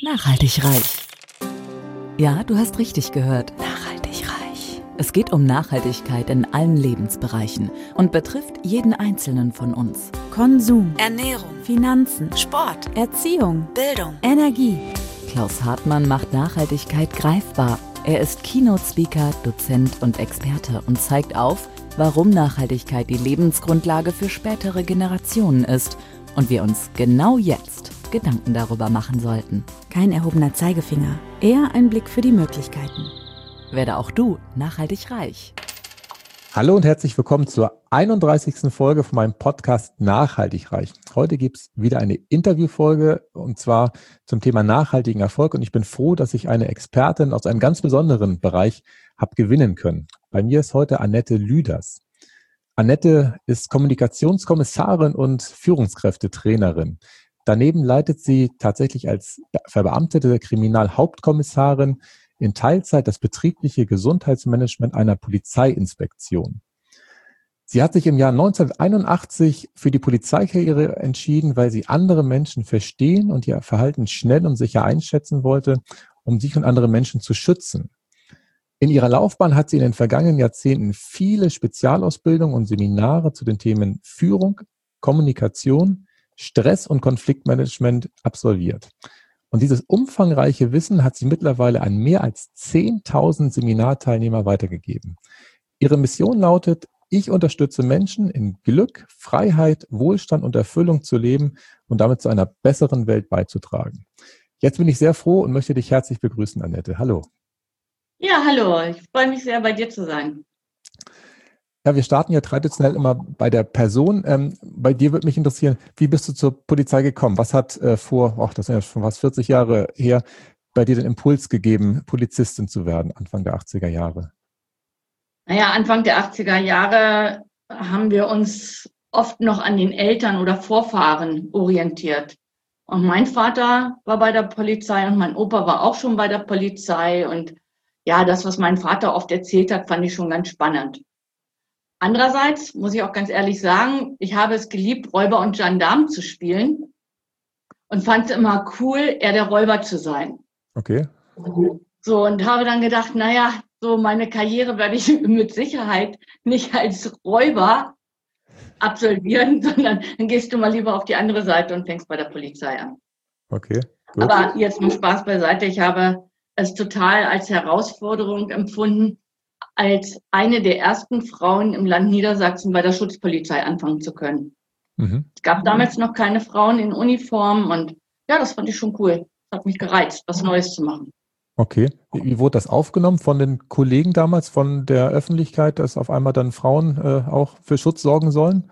Nachhaltig reich. Ja, du hast richtig gehört. Nachhaltig reich. Es geht um Nachhaltigkeit in allen Lebensbereichen und betrifft jeden Einzelnen von uns. Konsum, Ernährung, Finanzen, Sport, Erziehung, Bildung, Energie. Klaus Hartmann macht Nachhaltigkeit greifbar. Er ist Keynote-Speaker, Dozent und Experte und zeigt auf, warum Nachhaltigkeit die Lebensgrundlage für spätere Generationen ist und wir uns genau jetzt Gedanken darüber machen sollten. Kein erhobener Zeigefinger, eher ein Blick für die Möglichkeiten. Werde auch du nachhaltig reich. Hallo und herzlich willkommen zur 31. Folge von meinem Podcast Nachhaltig reich. Heute gibt es wieder eine Interviewfolge und zwar zum Thema nachhaltigen Erfolg und ich bin froh, dass ich eine Expertin aus einem ganz besonderen Bereich habe gewinnen können. Bei mir ist heute Annette Lüders. Annette ist Kommunikationskommissarin und Führungskräftetrainerin. Daneben leitet sie tatsächlich als verbeamtete Kriminalhauptkommissarin in Teilzeit das betriebliche Gesundheitsmanagement einer Polizeiinspektion. Sie hat sich im Jahr 1981 für die Polizeikarriere entschieden, weil sie andere Menschen verstehen und ihr Verhalten schnell und sicher einschätzen wollte, um sich und andere Menschen zu schützen. In ihrer Laufbahn hat sie in den vergangenen Jahrzehnten viele Spezialausbildungen und Seminare zu den Themen Führung, Kommunikation, Stress- und Konfliktmanagement absolviert. Und dieses umfangreiche Wissen hat sie mittlerweile an mehr als 10.000 Seminarteilnehmer weitergegeben. Ihre Mission lautet: Ich unterstütze Menschen in Glück, Freiheit, Wohlstand und Erfüllung zu leben und damit zu einer besseren Welt beizutragen. Jetzt bin ich sehr froh und möchte dich herzlich begrüßen, Annette. Hallo. Ja, hallo. Ich freue mich sehr, bei dir zu sein. Ja, wir starten ja traditionell immer bei der Person. Bei dir würde mich interessieren, wie bist du zur Polizei gekommen? Was hat das sind ja schon fast 40 Jahre her, bei dir den Impuls gegeben, Polizistin zu werden, Anfang der 80er Jahre? Naja, Anfang der 80er Jahre haben wir uns oft noch an den Eltern oder Vorfahren orientiert. Und mein Vater war bei der Polizei und mein Opa war auch schon bei der Polizei. Und ja, das, was mein Vater oft erzählt hat, fand ich schon ganz spannend. Andererseits muss ich auch ganz ehrlich sagen, ich habe es geliebt, Räuber und Gendarm zu spielen und fand es immer cool, eher der Räuber zu sein. Okay. So, und habe dann gedacht, naja, so meine Karriere werde ich mit Sicherheit nicht als Räuber absolvieren, sondern dann gehst du mal lieber auf die andere Seite und fängst bei der Polizei an. Okay, gut. Aber jetzt mal Spaß beiseite. Ich habe es total als Herausforderung empfunden, als eine der ersten Frauen im Land Niedersachsen bei der Schutzpolizei anfangen zu können. Es gab damals noch keine Frauen in Uniform und ja, das fand ich schon cool. Das hat mich gereizt, was Neues zu machen. Okay. Wie wurde das aufgenommen von den Kollegen damals, von der Öffentlichkeit, dass auf einmal dann Frauen auch für Schutz sorgen sollen?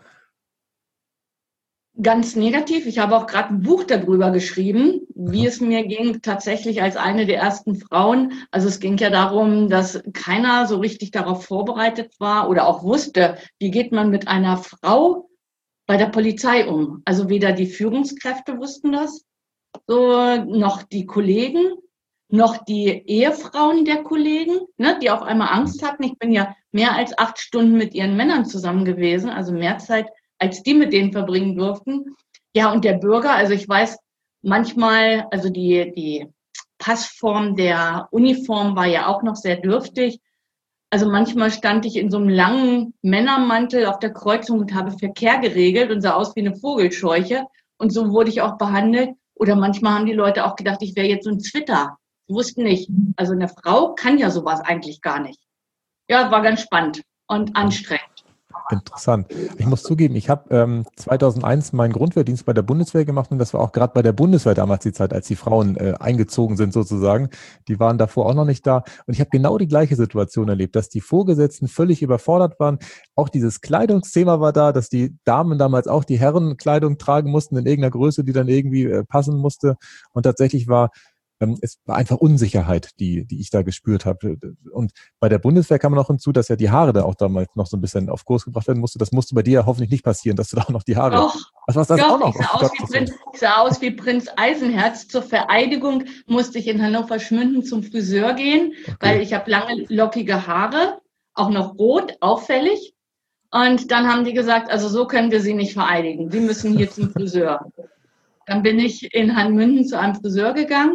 Ganz negativ. Ich habe auch gerade ein Buch darüber geschrieben, wie es mir ging, tatsächlich als eine der ersten Frauen. Also es ging ja darum, dass keiner so richtig darauf vorbereitet war oder auch wusste, wie geht man mit einer Frau bei der Polizei um. Also weder die Führungskräfte wussten das, so noch die Kollegen, noch die Ehefrauen der Kollegen, ne, die auf einmal Angst hatten. Ich bin ja mehr als 8 Stunden mit ihren Männern zusammen gewesen, also mehr Zeit, als die mit denen verbringen durften. Ja, und der Bürger, also ich weiß manchmal, also die Passform der Uniform war ja auch noch sehr dürftig. Also manchmal stand ich in so einem langen Männermantel auf der Kreuzung und habe Verkehr geregelt und sah aus wie eine Vogelscheuche. Und so wurde ich auch behandelt. Oder manchmal haben die Leute auch gedacht, ich wäre jetzt so ein Zwitter. Sie wussten nicht. Also eine Frau kann ja sowas eigentlich gar nicht. Ja, war ganz spannend und anstrengend. Interessant. Ich muss zugeben, ich habe 2001 meinen Grundwehrdienst bei der Bundeswehr gemacht und das war auch gerade bei der Bundeswehr damals die Zeit, als die Frauen eingezogen sind sozusagen. Die waren davor auch noch nicht da und ich habe genau die gleiche Situation erlebt, dass die Vorgesetzten völlig überfordert waren. Auch dieses Kleidungsthema war da, dass die Damen damals auch die Herrenkleidung tragen mussten in irgendeiner Größe, die dann irgendwie passen musste und tatsächlich es war einfach Unsicherheit, die ich da gespürt habe. Und bei der Bundeswehr kam noch hinzu, dass ja die Haare da auch damals noch so ein bisschen auf Kurs gebracht werden musste. Das musste bei dir ja hoffentlich nicht passieren, dass du da auch noch die Haare... Doch, Was war das doch, auch noch? ich sah aus wie Prinz Eisenherz. Zur Vereidigung musste ich in Hannover-Schmünden zum Friseur gehen, weil ich habe lange, lockige Haare, auch noch rot, auffällig. Und dann haben die gesagt, also so können wir Sie nicht vereidigen. Sie müssen hier zum Friseur. Dann bin ich in Hanmünden zu einem Friseur gegangen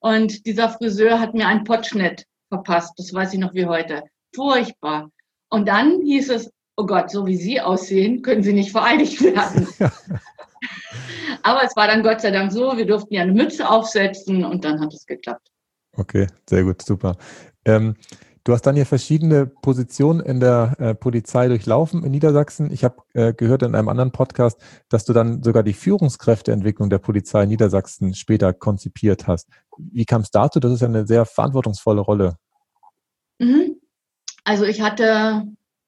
Und dieser Friseur hat mir einen Potschnitt verpasst. Das weiß ich noch wie heute. Furchtbar. Und dann hieß es, oh Gott, so wie Sie aussehen, können Sie nicht vereidigt werden. Aber es war dann Gott sei Dank so, wir durften ja eine Mütze aufsetzen und dann hat es geklappt. Okay, sehr gut, super. Du hast dann hier verschiedene Positionen in der Polizei durchlaufen in Niedersachsen. Ich habe gehört in einem anderen Podcast, dass du dann sogar die Führungskräfteentwicklung der Polizei in Niedersachsen später konzipiert hast. Wie kam es dazu? Das ist ja eine sehr verantwortungsvolle Rolle. Also ich hatte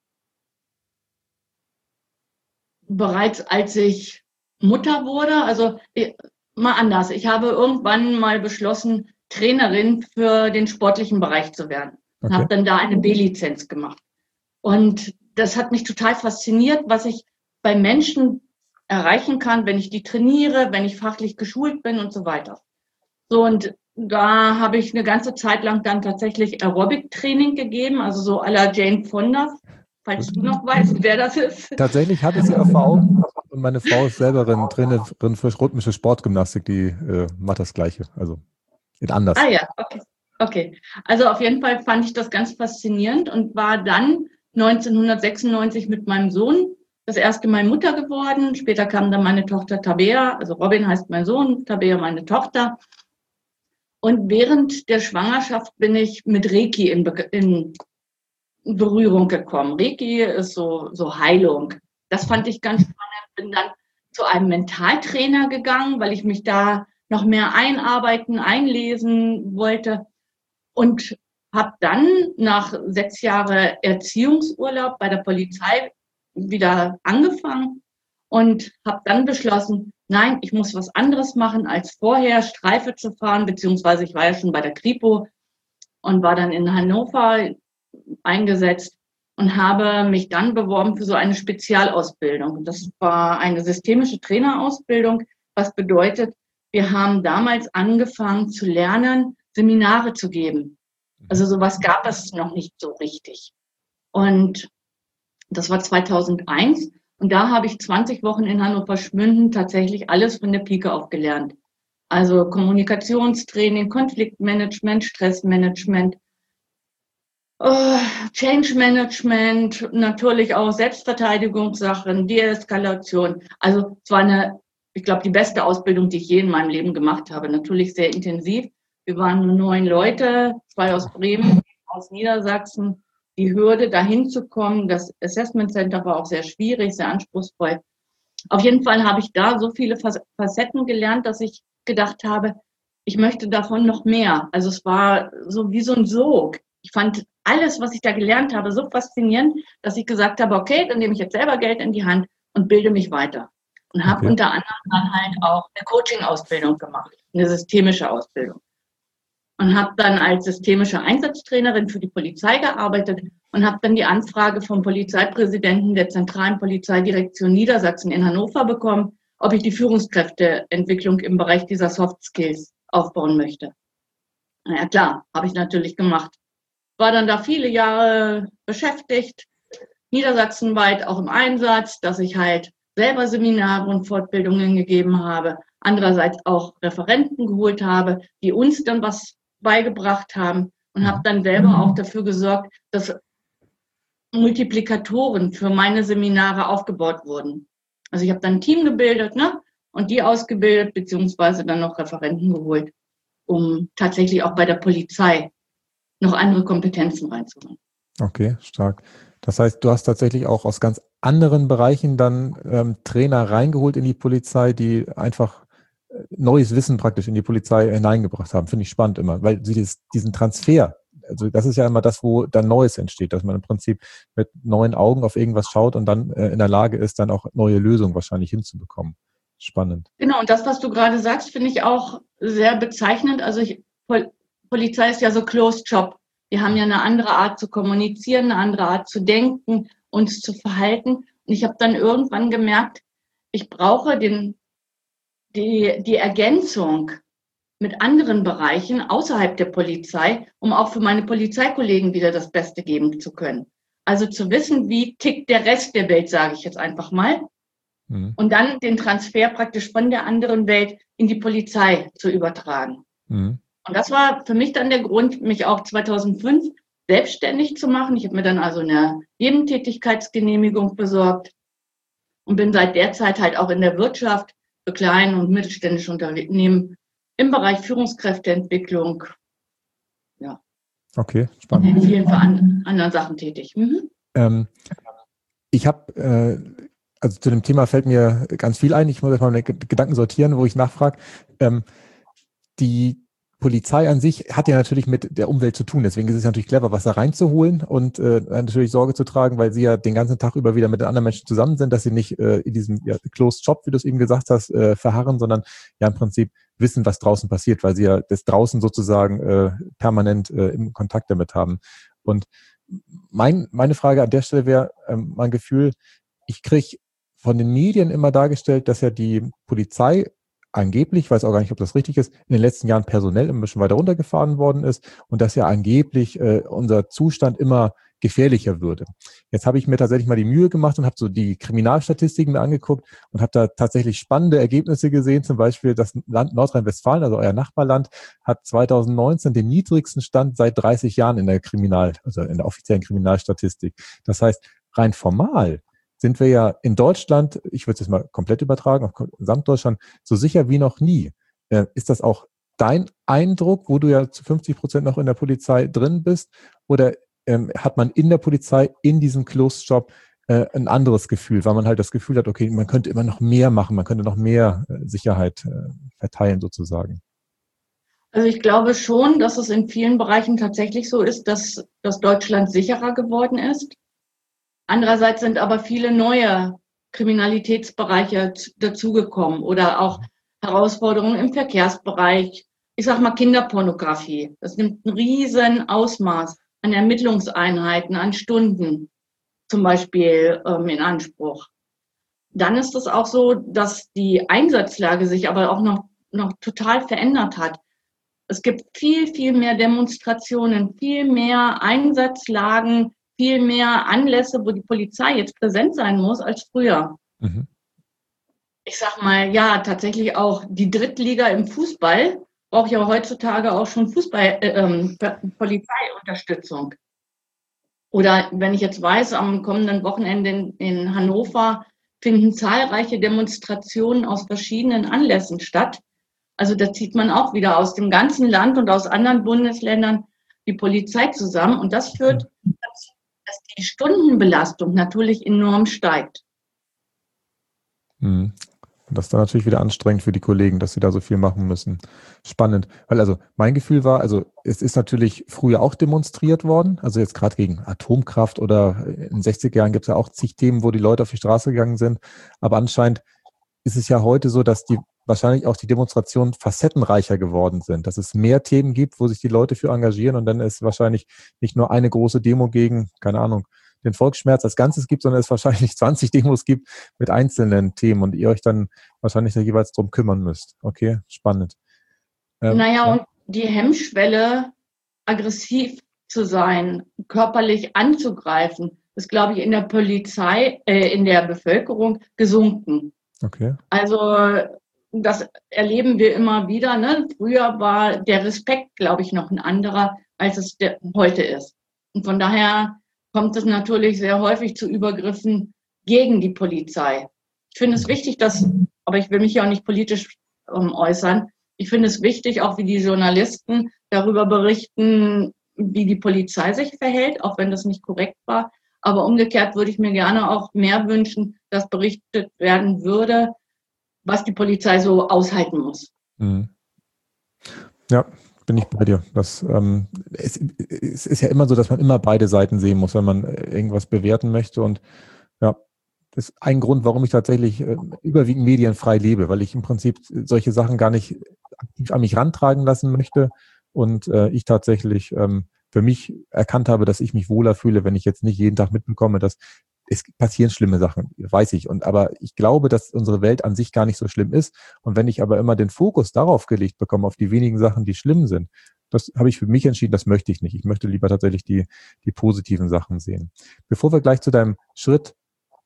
bereits, als ich Mutter wurde, also mal anders. Ich habe irgendwann mal beschlossen, Trainerin für den sportlichen Bereich zu werden. Und habe dann da eine B-Lizenz gemacht. Und das hat mich total fasziniert, was ich bei Menschen erreichen kann, wenn ich die trainiere, wenn ich fachlich geschult bin und so weiter. So, und da habe ich eine ganze Zeit lang dann tatsächlich Aerobic-Training gegeben, also so à la Jane Fonda, falls du noch weißt, wer das ist. Tatsächlich hatte sie auch vor Augen. Und meine Frau ist selber Trainerin für rhythmische Sportgymnastik, die macht das Gleiche, also anders. Ah ja, okay. Also auf jeden Fall fand ich das ganz faszinierend und war dann 1996 mit meinem Sohn das erste Mal Mutter geworden. Später kam dann meine Tochter Tabea, also Robin heißt mein Sohn, Tabea meine Tochter. Und während der Schwangerschaft bin ich mit Reiki in Berührung gekommen. Reiki ist so Heilung. Das fand ich ganz spannend. Bin dann zu einem Mentaltrainer gegangen, weil ich mich da noch mehr einlesen wollte. Und habe dann nach 6 Jahren Erziehungsurlaub bei der Polizei wieder angefangen und habe dann beschlossen, nein, ich muss was anderes machen als vorher, Streife zu fahren, beziehungsweise ich war ja schon bei der Kripo und war dann in Hannover eingesetzt und habe mich dann beworben für so eine Spezialausbildung. Das war eine systemische Trainerausbildung, was bedeutet, wir haben damals angefangen zu lernen, Seminare zu geben. Also sowas gab es noch nicht so richtig. Und das war 2001. Und da habe ich 20 Wochen in Hannover-Schmünden tatsächlich alles von der Pike auf gelernt. Also Kommunikationstraining, Konfliktmanagement, Stressmanagement, Change Management, natürlich auch Selbstverteidigungssachen, Deeskalation. Also es war ich glaube, die beste Ausbildung, die ich je in meinem Leben gemacht habe. Natürlich sehr intensiv. Wir waren nur 9 Leute, 2 aus Bremen, aus Niedersachsen. Die Hürde, dahin zu kommen, das Assessment Center war auch sehr schwierig, sehr anspruchsvoll. Auf jeden Fall habe ich da so viele Facetten gelernt, dass ich gedacht habe, ich möchte davon noch mehr. Also es war so wie so ein Sog. Ich fand alles, was ich da gelernt habe, so faszinierend, dass ich gesagt habe, okay, dann nehme ich jetzt selber Geld in die Hand und bilde mich weiter. Und habe unter anderem dann halt auch eine Coaching-Ausbildung gemacht, eine systemische Ausbildung. Und habe dann als systemische Einsatztrainerin für die Polizei gearbeitet und habe dann die Anfrage vom Polizeipräsidenten der zentralen Polizeidirektion Niedersachsen in Hannover bekommen, ob ich die Führungskräfteentwicklung im Bereich dieser Soft Skills aufbauen möchte. Na ja, klar, habe ich natürlich gemacht. War dann da viele Jahre beschäftigt, niedersachsenweit auch im Einsatz, dass ich halt selber Seminare und Fortbildungen gegeben habe, andererseits auch Referenten geholt habe, die uns dann was beigebracht haben und habe dann selber auch dafür gesorgt, dass Multiplikatoren für meine Seminare aufgebaut wurden. Also ich habe dann ein Team gebildet, und die ausgebildet, beziehungsweise dann noch Referenten geholt, um tatsächlich auch bei der Polizei noch andere Kompetenzen reinzuholen. Okay, stark. Das heißt, du hast tatsächlich auch aus ganz anderen Bereichen dann Trainer reingeholt in die Polizei, die einfach neues Wissen praktisch in die Polizei hineingebracht haben. Finde ich spannend immer, weil sie diesen Transfer, also das ist ja immer das, wo dann Neues entsteht, dass man im Prinzip mit neuen Augen auf irgendwas schaut und dann in der Lage ist, dann auch neue Lösungen wahrscheinlich hinzubekommen. Spannend. Genau, und das, was du gerade sagst, finde ich auch sehr bezeichnend. Also Polizei ist ja so Closed Job. Wir haben ja eine andere Art zu kommunizieren, eine andere Art zu denken, uns zu verhalten. Und ich habe dann irgendwann gemerkt, ich brauche die Ergänzung mit anderen Bereichen außerhalb der Polizei, um auch für meine Polizeikollegen wieder das Beste geben zu können. Also zu wissen, wie tickt der Rest der Welt, sage ich jetzt einfach mal. Und dann den Transfer praktisch von der anderen Welt in die Polizei zu übertragen. Und das war für mich dann der Grund, mich auch 2005 selbstständig zu machen. Ich habe mir dann also eine Nebentätigkeitsgenehmigung besorgt und bin seit der Zeit halt auch in der Wirtschaft für kleine und mittelständische Unternehmen im Bereich Führungskräfteentwicklung, ja, Okay, und spannend. in vielen anderen Sachen tätig. Ich habe, also zu dem Thema fällt mir ganz viel ein. Ich muss jetzt mal meine Gedanken sortieren, wo ich nachfrage. Die Polizei an sich hat ja natürlich mit der Umwelt zu tun. Deswegen ist es natürlich clever, was da reinzuholen und natürlich Sorge zu tragen, weil sie ja den ganzen Tag über wieder mit den anderen Menschen zusammen sind, dass sie nicht in diesem Closed Shop, wie du es eben gesagt hast, verharren, sondern ja im Prinzip wissen, was draußen passiert, weil sie ja das draußen sozusagen permanent im Kontakt damit haben. Und meine Frage an der Stelle wäre mein Gefühl, ich kriege von den Medien immer dargestellt, dass ja die Polizei angeblich, ich weiß auch gar nicht, ob das richtig ist, in den letzten Jahren personell ein bisschen weiter runtergefahren worden ist und dass ja angeblich unser Zustand immer gefährlicher würde. Jetzt habe ich mir tatsächlich mal die Mühe gemacht und habe so die Kriminalstatistiken mir angeguckt und habe da tatsächlich spannende Ergebnisse gesehen. Zum Beispiel das Land Nordrhein-Westfalen, also euer Nachbarland, hat 2019 den niedrigsten Stand seit 30 Jahren in der also in der offiziellen Kriminalstatistik. Das heißt, rein formal sind wir ja in Deutschland, ich würde es jetzt mal komplett übertragen, auf Gesamtdeutschland, so sicher wie noch nie. Ist das auch dein Eindruck, wo du ja zu 50% noch in der Polizei drin bist? Oder hat man in der Polizei, in diesem Closed Shop, ein anderes Gefühl, weil man halt das Gefühl hat, okay, man könnte immer noch mehr machen, man könnte noch mehr Sicherheit verteilen sozusagen? Also ich glaube schon, dass es in vielen Bereichen tatsächlich so ist, dass Deutschland sicherer geworden ist. Andererseits sind aber viele neue Kriminalitätsbereiche dazugekommen oder auch Herausforderungen im Verkehrsbereich. Ich sag mal Kinderpornografie. Das nimmt ein riesen Ausmaß an Ermittlungseinheiten, an Stunden zum Beispiel in Anspruch. Dann ist es auch so, dass die Einsatzlage sich aber auch noch total verändert hat. Es gibt viel, viel mehr Demonstrationen, viel mehr Einsatzlagen, viel mehr Anlässe, wo die Polizei jetzt präsent sein muss als früher. Mhm. Ich sag mal, ja, tatsächlich auch die Drittliga im Fußball braucht ja heutzutage auch schon Polizeiunterstützung. Oder wenn ich jetzt weiß, am kommenden Wochenende in Hannover finden zahlreiche Demonstrationen aus verschiedenen Anlässen statt. Also da zieht man auch wieder aus dem ganzen Land und aus anderen Bundesländern die Polizei zusammen. Und das führt dazu, dass die Stundenbelastung natürlich enorm steigt. Mhm. Das ist dann natürlich wieder anstrengend für die Kollegen, dass sie da so viel machen müssen. Spannend. Weil also mein Gefühl war, also es ist natürlich früher auch demonstriert worden, also jetzt gerade gegen Atomkraft oder in den 60er Jahren gibt es ja auch zig Themen, wo die Leute auf die Straße gegangen sind. Aber anscheinend ist es ja heute so, dass wahrscheinlich auch die Demonstrationen facettenreicher geworden sind, dass es mehr Themen gibt, wo sich die Leute für engagieren und dann ist wahrscheinlich nicht nur eine große Demo gegen, keine Ahnung, den Volksschmerz als Ganzes gibt, sondern es wahrscheinlich 20 Demos gibt mit einzelnen Themen und ihr euch dann wahrscheinlich da jeweils drum kümmern müsst. Okay, spannend. Und die Hemmschwelle, aggressiv zu sein, körperlich anzugreifen, ist, glaube ich, in der Polizei, in der Bevölkerung gesunken. Okay. Also das erleben wir immer wieder. Ne? Früher war der Respekt, glaube ich, noch ein anderer, als es heute ist. Und von daher kommt es natürlich sehr häufig zu Übergriffen gegen die Polizei. Ich finde es wichtig, aber ich will mich ja auch nicht politisch äußern, ich finde es wichtig, auch wie die Journalisten darüber berichten, wie die Polizei sich verhält, auch wenn das nicht korrekt war. Aber umgekehrt würde ich mir gerne auch mehr wünschen, dass berichtet werden würde, was die Polizei so aushalten muss. Mhm. Ja, bin ich bei dir. Es ist ja immer so, dass man immer beide Seiten sehen muss, wenn man irgendwas bewerten möchte. Und ja, das ist ein Grund, warum ich tatsächlich überwiegend medienfrei lebe, weil ich im Prinzip solche Sachen gar nicht aktiv an mich rantragen lassen möchte. Und ich tatsächlich für mich erkannt habe, dass ich mich wohler fühle, wenn ich jetzt nicht jeden Tag mitbekomme, dass es passieren schlimme Sachen, weiß ich. Aber ich glaube, dass unsere Welt an sich gar nicht so schlimm ist. Und wenn ich aber immer den Fokus darauf gelegt bekomme, auf die wenigen Sachen, die schlimm sind, das habe ich für mich entschieden, das möchte ich nicht. Ich möchte lieber tatsächlich die positiven Sachen sehen. Bevor wir gleich zu deinem Schritt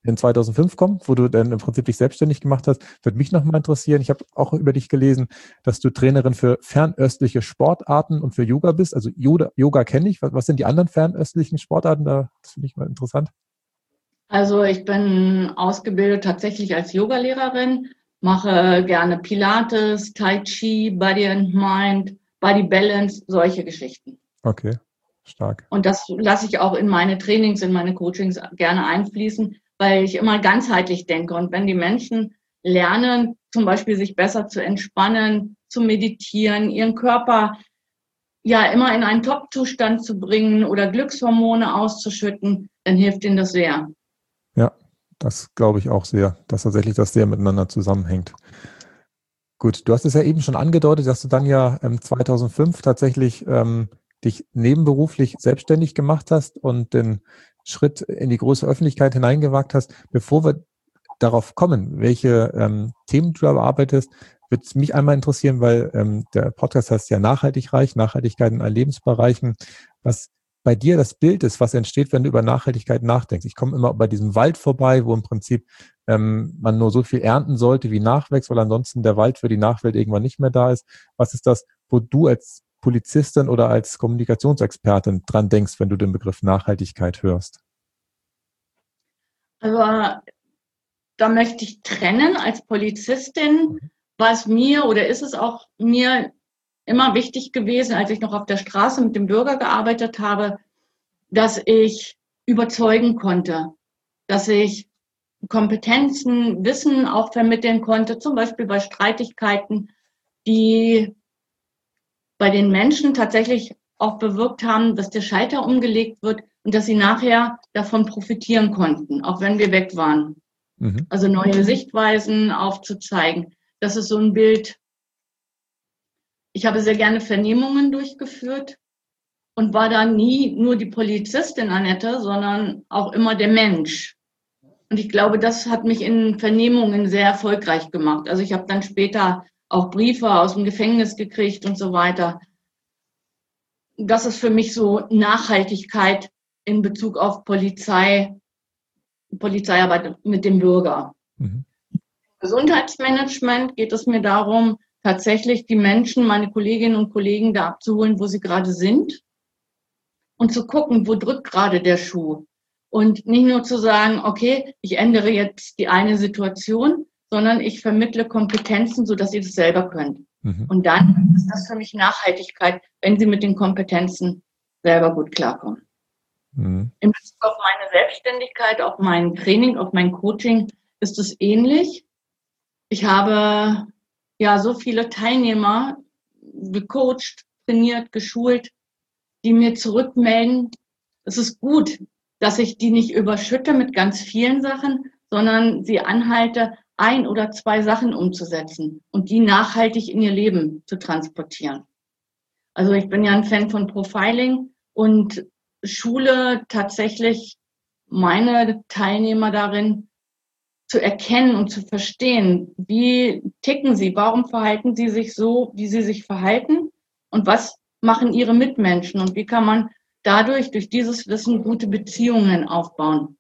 in 2005 kommen, wo du dann im Prinzip dich selbstständig gemacht hast. Würde mich nochmal interessieren. Ich habe auch über dich gelesen, dass du Trainerin für fernöstliche Sportarten und für Yoga bist. Also Yoga kenne ich. Was sind die anderen fernöstlichen Sportarten? Das finde ich mal interessant. Also ich bin ausgebildet tatsächlich als Yogalehrerin, mache gerne Pilates, Tai Chi, Body and Mind, Body Balance, solche Geschichten. Okay, stark. Und das lasse ich auch in meine Trainings, in meine Coachings gerne einfließen, weil ich immer ganzheitlich denke. Und wenn die Menschen lernen, zum Beispiel sich besser zu entspannen, zu meditieren, ihren Körper ja immer in einen Top-Zustand zu bringen oder Glückshormone auszuschütten, dann hilft ihnen das sehr. Ja, das glaube ich auch sehr, dass tatsächlich das sehr miteinander zusammenhängt. Gut, du hast es ja eben schon angedeutet, dass du dann ja 2005 tatsächlich dich nebenberuflich selbstständig gemacht hast und den Schritt in die große Öffentlichkeit hineingewagt hast. Bevor wir darauf kommen, welche Themen du bearbeitest, würde es mich einmal interessieren, weil der Podcast heißt ja Nachhaltig reich, Nachhaltigkeit in allen Lebensbereichen, was bei dir das Bild ist, was entsteht, wenn du über Nachhaltigkeit nachdenkst. Ich komme immer bei diesem Wald vorbei, wo im Prinzip man nur so viel ernten sollte, wie nachwächst, weil ansonsten der Wald für die Nachwelt irgendwann nicht mehr da ist. Was ist das, wo du als Polizistin oder als Kommunikationsexpertin dran denkst, wenn du den Begriff Nachhaltigkeit hörst? Also da möchte ich trennen. Als Polizistin war es mir oder ist es auch mir immer wichtig gewesen, als ich noch auf der Straße mit dem Bürger gearbeitet habe, dass ich überzeugen konnte, dass ich Kompetenzen, Wissen auch vermitteln konnte, zum Beispiel bei Streitigkeiten, die bei den Menschen tatsächlich auch bewirkt haben, dass der Schalter umgelegt wird und dass sie nachher davon profitieren konnten, auch wenn wir weg waren. Mhm. Also neue Sichtweisen aufzuzeigen. Das ist so ein Bild. Ich habe sehr gerne Vernehmungen durchgeführt und war da nie nur die Polizistin, Annette, sondern auch immer der Mensch. Und ich glaube, das hat mich in Vernehmungen sehr erfolgreich gemacht. Also ich habe dann später auch Briefe aus dem Gefängnis gekriegt und so weiter. Das ist für mich so Nachhaltigkeit in Bezug auf Polizeiarbeit mit dem Bürger. Mhm. Gesundheitsmanagement geht es mir darum, tatsächlich die Menschen, meine Kolleginnen und Kollegen da abzuholen, wo sie gerade sind und zu gucken, wo drückt gerade der Schuh. Und nicht nur zu sagen, okay, ich ändere jetzt die eine Situation, sondern ich vermittle Kompetenzen, sodass ihr das selber könnt. Mhm. Und dann ist das für mich Nachhaltigkeit, wenn sie mit den Kompetenzen selber gut klarkommen. Mhm. In Bezug auf meine Selbstständigkeit, auf mein Training, auf mein Coaching ist es ähnlich. Ich habe ja so viele Teilnehmer gecoacht, trainiert, geschult, die mir zurückmelden, es ist gut, dass ich die nicht überschütte mit ganz vielen Sachen, sondern sie anhalte, 1 oder 2 Sachen umzusetzen und die nachhaltig in ihr Leben zu transportieren. Also ich bin ja ein Fan von Profiling und schule tatsächlich meine Teilnehmer darin, zu erkennen und zu verstehen, wie ticken sie, warum verhalten sie sich so, wie sie sich verhalten und was machen ihre Mitmenschen und wie kann man dadurch, durch dieses Wissen, gute Beziehungen aufbauen.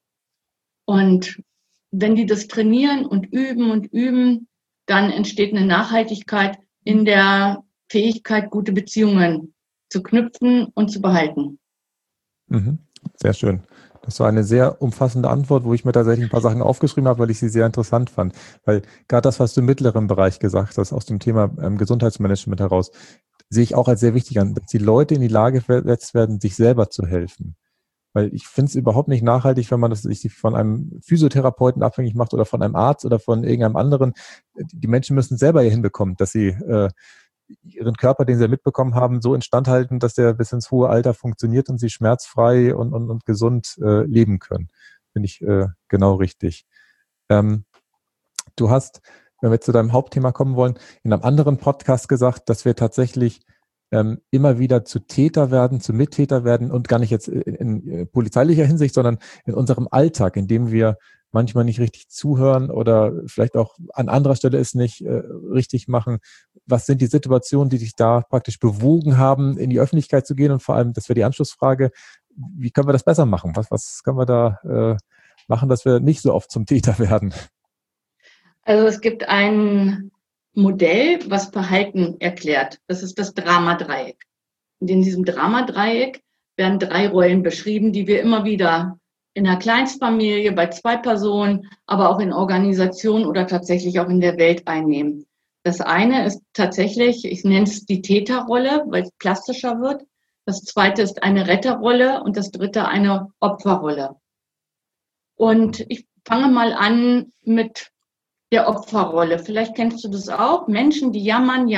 Und wenn die das trainieren und üben, dann entsteht eine Nachhaltigkeit in der Fähigkeit, gute Beziehungen zu knüpfen und zu behalten. Mhm. Sehr schön. Das war eine sehr umfassende Antwort, wo ich mir tatsächlich ein paar Sachen aufgeschrieben habe, weil ich sie sehr interessant fand. Weil gerade das, was du im mittleren Bereich gesagt hast, aus dem Thema Gesundheitsmanagement heraus, sehe ich auch als sehr wichtig an, dass die Leute in die Lage versetzt werden, sich selber zu helfen. Weil ich finde es überhaupt nicht nachhaltig, wenn man das sich von einem Physiotherapeuten abhängig macht oder von einem Arzt oder von irgendeinem anderen. Die Menschen müssen selber hier hinbekommen, dass sie ihren Körper, den sie mitbekommen haben, so instand halten, dass der bis ins hohe Alter funktioniert und sie schmerzfrei und gesund leben können. Finde ich genau richtig. Du hast, wenn wir zu deinem Hauptthema kommen wollen, in einem anderen Podcast gesagt, dass wir tatsächlich immer wieder zu Täter werden, zu Mittäter werden und gar nicht jetzt in polizeilicher Hinsicht, sondern in unserem Alltag, in dem wir manchmal nicht richtig zuhören oder vielleicht auch an anderer Stelle es nicht richtig machen. Was sind die Situationen, die dich da praktisch bewogen haben, in die Öffentlichkeit zu gehen? Und vor allem, das wäre die Anschlussfrage, wie können wir das besser machen? Was können wir da machen, dass wir nicht so oft zum Täter werden? Also es gibt ein Modell, was Verhalten erklärt. Das ist das Dramadreieck. Und in diesem Dramadreieck werden 3 Rollen beschrieben, die wir immer wieder in einer Kleinstfamilie, bei 2 Personen, aber auch in Organisationen oder tatsächlich auch in der Welt einnehmen. Das eine ist tatsächlich, ich nenne es die Täterrolle, weil es plastischer wird. Das zweite ist eine Retterrolle und das dritte eine Opferrolle. Und ich fange mal an mit der Opferrolle. Vielleicht kennst du das auch. Menschen, die jammern,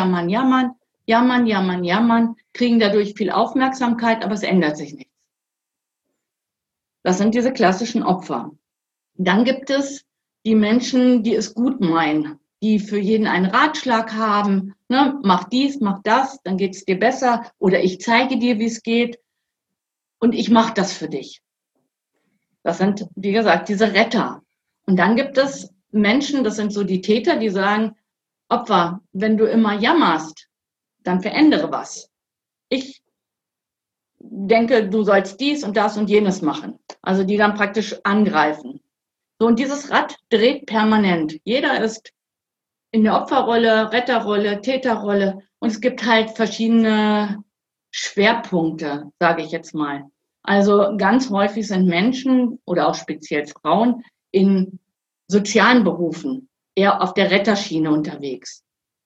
kriegen dadurch viel Aufmerksamkeit, aber es ändert sich nichts. Das sind diese klassischen Opfer. Dann gibt es die Menschen, die es gut meinen, die für jeden einen Ratschlag haben. Ne? Mach dies, mach das, dann geht es dir besser. Oder ich zeige dir, wie es geht und ich mache das für dich. Das sind, wie gesagt, diese Retter. Und dann gibt es Menschen, das sind so die Täter, die sagen, Opfer, wenn du immer jammerst, dann verändere was. Ich denke, du sollst dies und das und jenes machen. Also die dann praktisch angreifen. So, und dieses Rad dreht permanent. Jeder ist in der Opferrolle, Retterrolle, Täterrolle. Und es gibt halt verschiedene Schwerpunkte, sage ich jetzt mal. Also ganz häufig sind Menschen oder auch speziell Frauen in sozialen Berufen eher auf der Retterschiene unterwegs.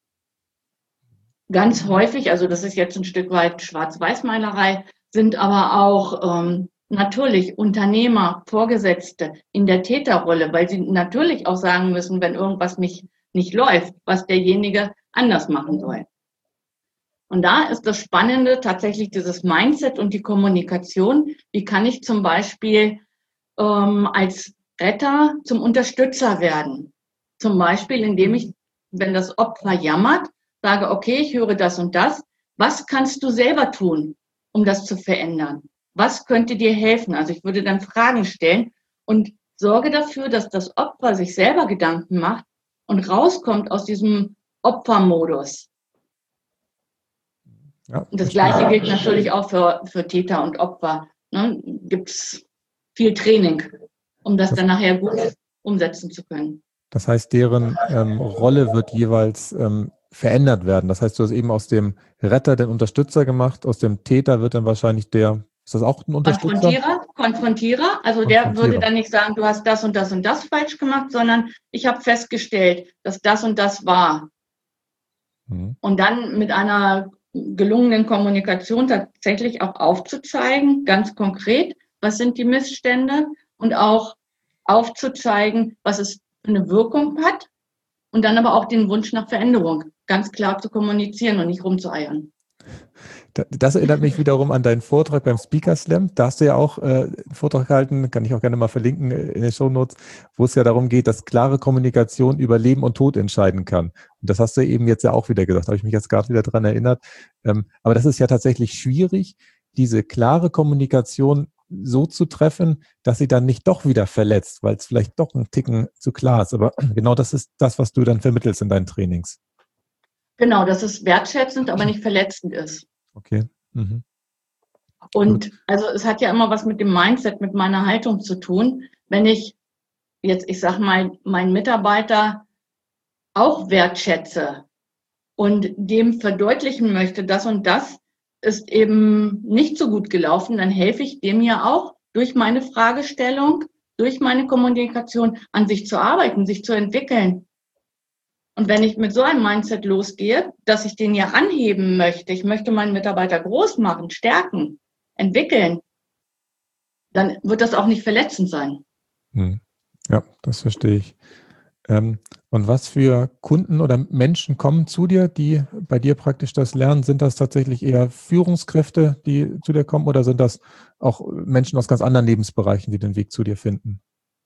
Ganz häufig, also das ist jetzt ein Stück weit Schwarz-Weiß-Malerei, sind aber auch natürlich Unternehmer, Vorgesetzte in der Täterrolle, weil sie natürlich auch sagen müssen, wenn irgendwas nicht läuft, was derjenige anders machen soll. Und da ist das Spannende tatsächlich dieses Mindset und die Kommunikation. Wie kann ich zum Beispiel als Retter zum Unterstützer werden? Zum Beispiel, indem ich, wenn das Opfer jammert, sage, okay, ich höre das und das. Was kannst du selber tun, um das zu verändern? Was könnte dir helfen? Also ich würde dann Fragen stellen und sorge dafür, dass das Opfer sich selber Gedanken macht und rauskommt aus diesem Opfermodus. Ja, und das Gleiche gilt natürlich auch für Täter und Opfer. Ne? Gibt es viel Training, um das dann nachher gut umsetzen zu können. Das heißt, deren Rolle wird jeweils verändert werden. Das heißt, du hast eben aus dem Retter den Unterstützer gemacht, aus dem Täter wird dann wahrscheinlich ist das auch ein Unterstützer? Konfrontierer. Also der würde dann nicht sagen, du hast das und das und das falsch gemacht, sondern ich habe festgestellt, dass das und das war. Mhm. Und dann mit einer gelungenen Kommunikation tatsächlich auch aufzuzeigen, ganz konkret, was sind die Missstände und auch aufzuzeigen, was es für eine Wirkung hat und dann aber auch den Wunsch nach Veränderung ganz klar zu kommunizieren und nicht rumzueiern. Das erinnert mich wiederum an deinen Vortrag beim Speaker Slam. Da hast du ja auch einen Vortrag gehalten, kann ich auch gerne mal verlinken in den Shownotes, wo es ja darum geht, dass klare Kommunikation über Leben und Tod entscheiden kann. Und das hast du eben jetzt ja auch wieder gesagt, habe ich mich jetzt gerade wieder dran erinnert. Aber das ist ja tatsächlich schwierig, diese klare Kommunikation so zu treffen, dass sie dann nicht doch wieder verletzt, weil es vielleicht doch ein Ticken zu klar ist. Aber genau das ist das, was du dann vermittelst in deinen Trainings. Genau, dass es wertschätzend, aber nicht verletzend ist. Okay. Mhm. Und also es hat ja immer was mit dem Mindset, mit meiner Haltung zu tun. Wenn ich jetzt, ich sag mal, meinen Mitarbeiter auch wertschätze und dem verdeutlichen möchte, das und das ist eben nicht so gut gelaufen, dann helfe ich dem ja auch durch meine Fragestellung, durch meine Kommunikation an sich zu arbeiten, sich zu entwickeln. Und wenn ich mit so einem Mindset losgehe, dass ich den ja anheben möchte, ich möchte meinen Mitarbeiter groß machen, stärken, entwickeln, dann wird das auch nicht verletzend sein. Ja, das verstehe ich. Und was für Kunden oder Menschen kommen zu dir, die bei dir praktisch das lernen? Sind das tatsächlich eher Führungskräfte, die zu dir kommen, oder sind das auch Menschen aus ganz anderen Lebensbereichen, die den Weg zu dir finden?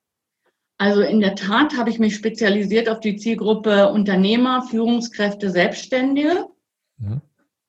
Also in der Tat habe ich mich spezialisiert auf die Zielgruppe Unternehmer, Führungskräfte, Selbstständige. Mhm.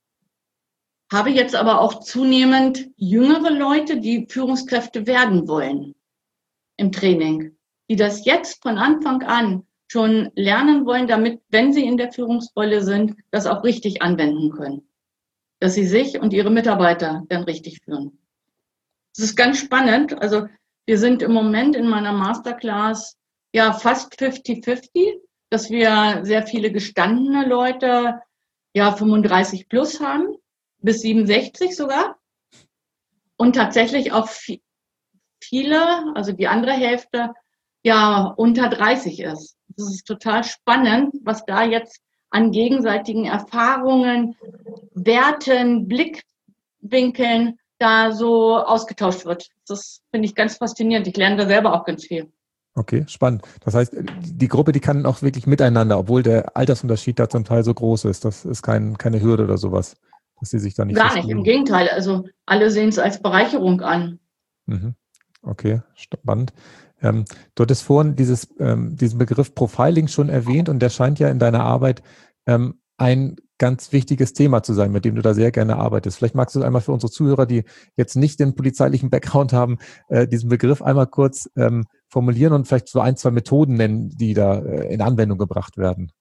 Habe jetzt aber auch zunehmend jüngere Leute, die Führungskräfte werden wollen im Training, die das jetzt von Anfang an schon lernen wollen, damit, wenn sie in der Führungsrolle sind, das auch richtig anwenden können. Dass sie sich und ihre Mitarbeiter dann richtig führen. Das ist ganz spannend. Also Wir sind im Moment in meiner Masterclass ja fast 50-50, dass wir sehr viele gestandene Leute, ja 35 plus haben, bis 67 sogar. Und tatsächlich auch viele, also die andere Hälfte, ja unter 30 ist. Das ist total spannend, was da jetzt an gegenseitigen Erfahrungen, Werten, Blickwinkeln da so ausgetauscht wird. Das finde ich ganz faszinierend. Ich lerne da selber auch ganz viel. Okay, spannend. Das heißt, die Gruppe, die kann auch wirklich miteinander, obwohl der Altersunterschied da zum Teil so groß ist. Das ist keine Hürde oder sowas, dass sie sich da nicht Gar nicht, im Gegenteil. Also alle sehen es als Bereicherung an. Okay, spannend. Du hattest vorhin diesen Begriff Profiling schon erwähnt und der scheint ja in deiner Arbeit ein ganz wichtiges Thema zu sein, mit dem du da sehr gerne arbeitest. Vielleicht magst du einmal für unsere Zuhörer, die jetzt nicht den polizeilichen Background haben, diesen Begriff einmal kurz formulieren und vielleicht so 1, 2 Methoden nennen, die da in Anwendung gebracht werden.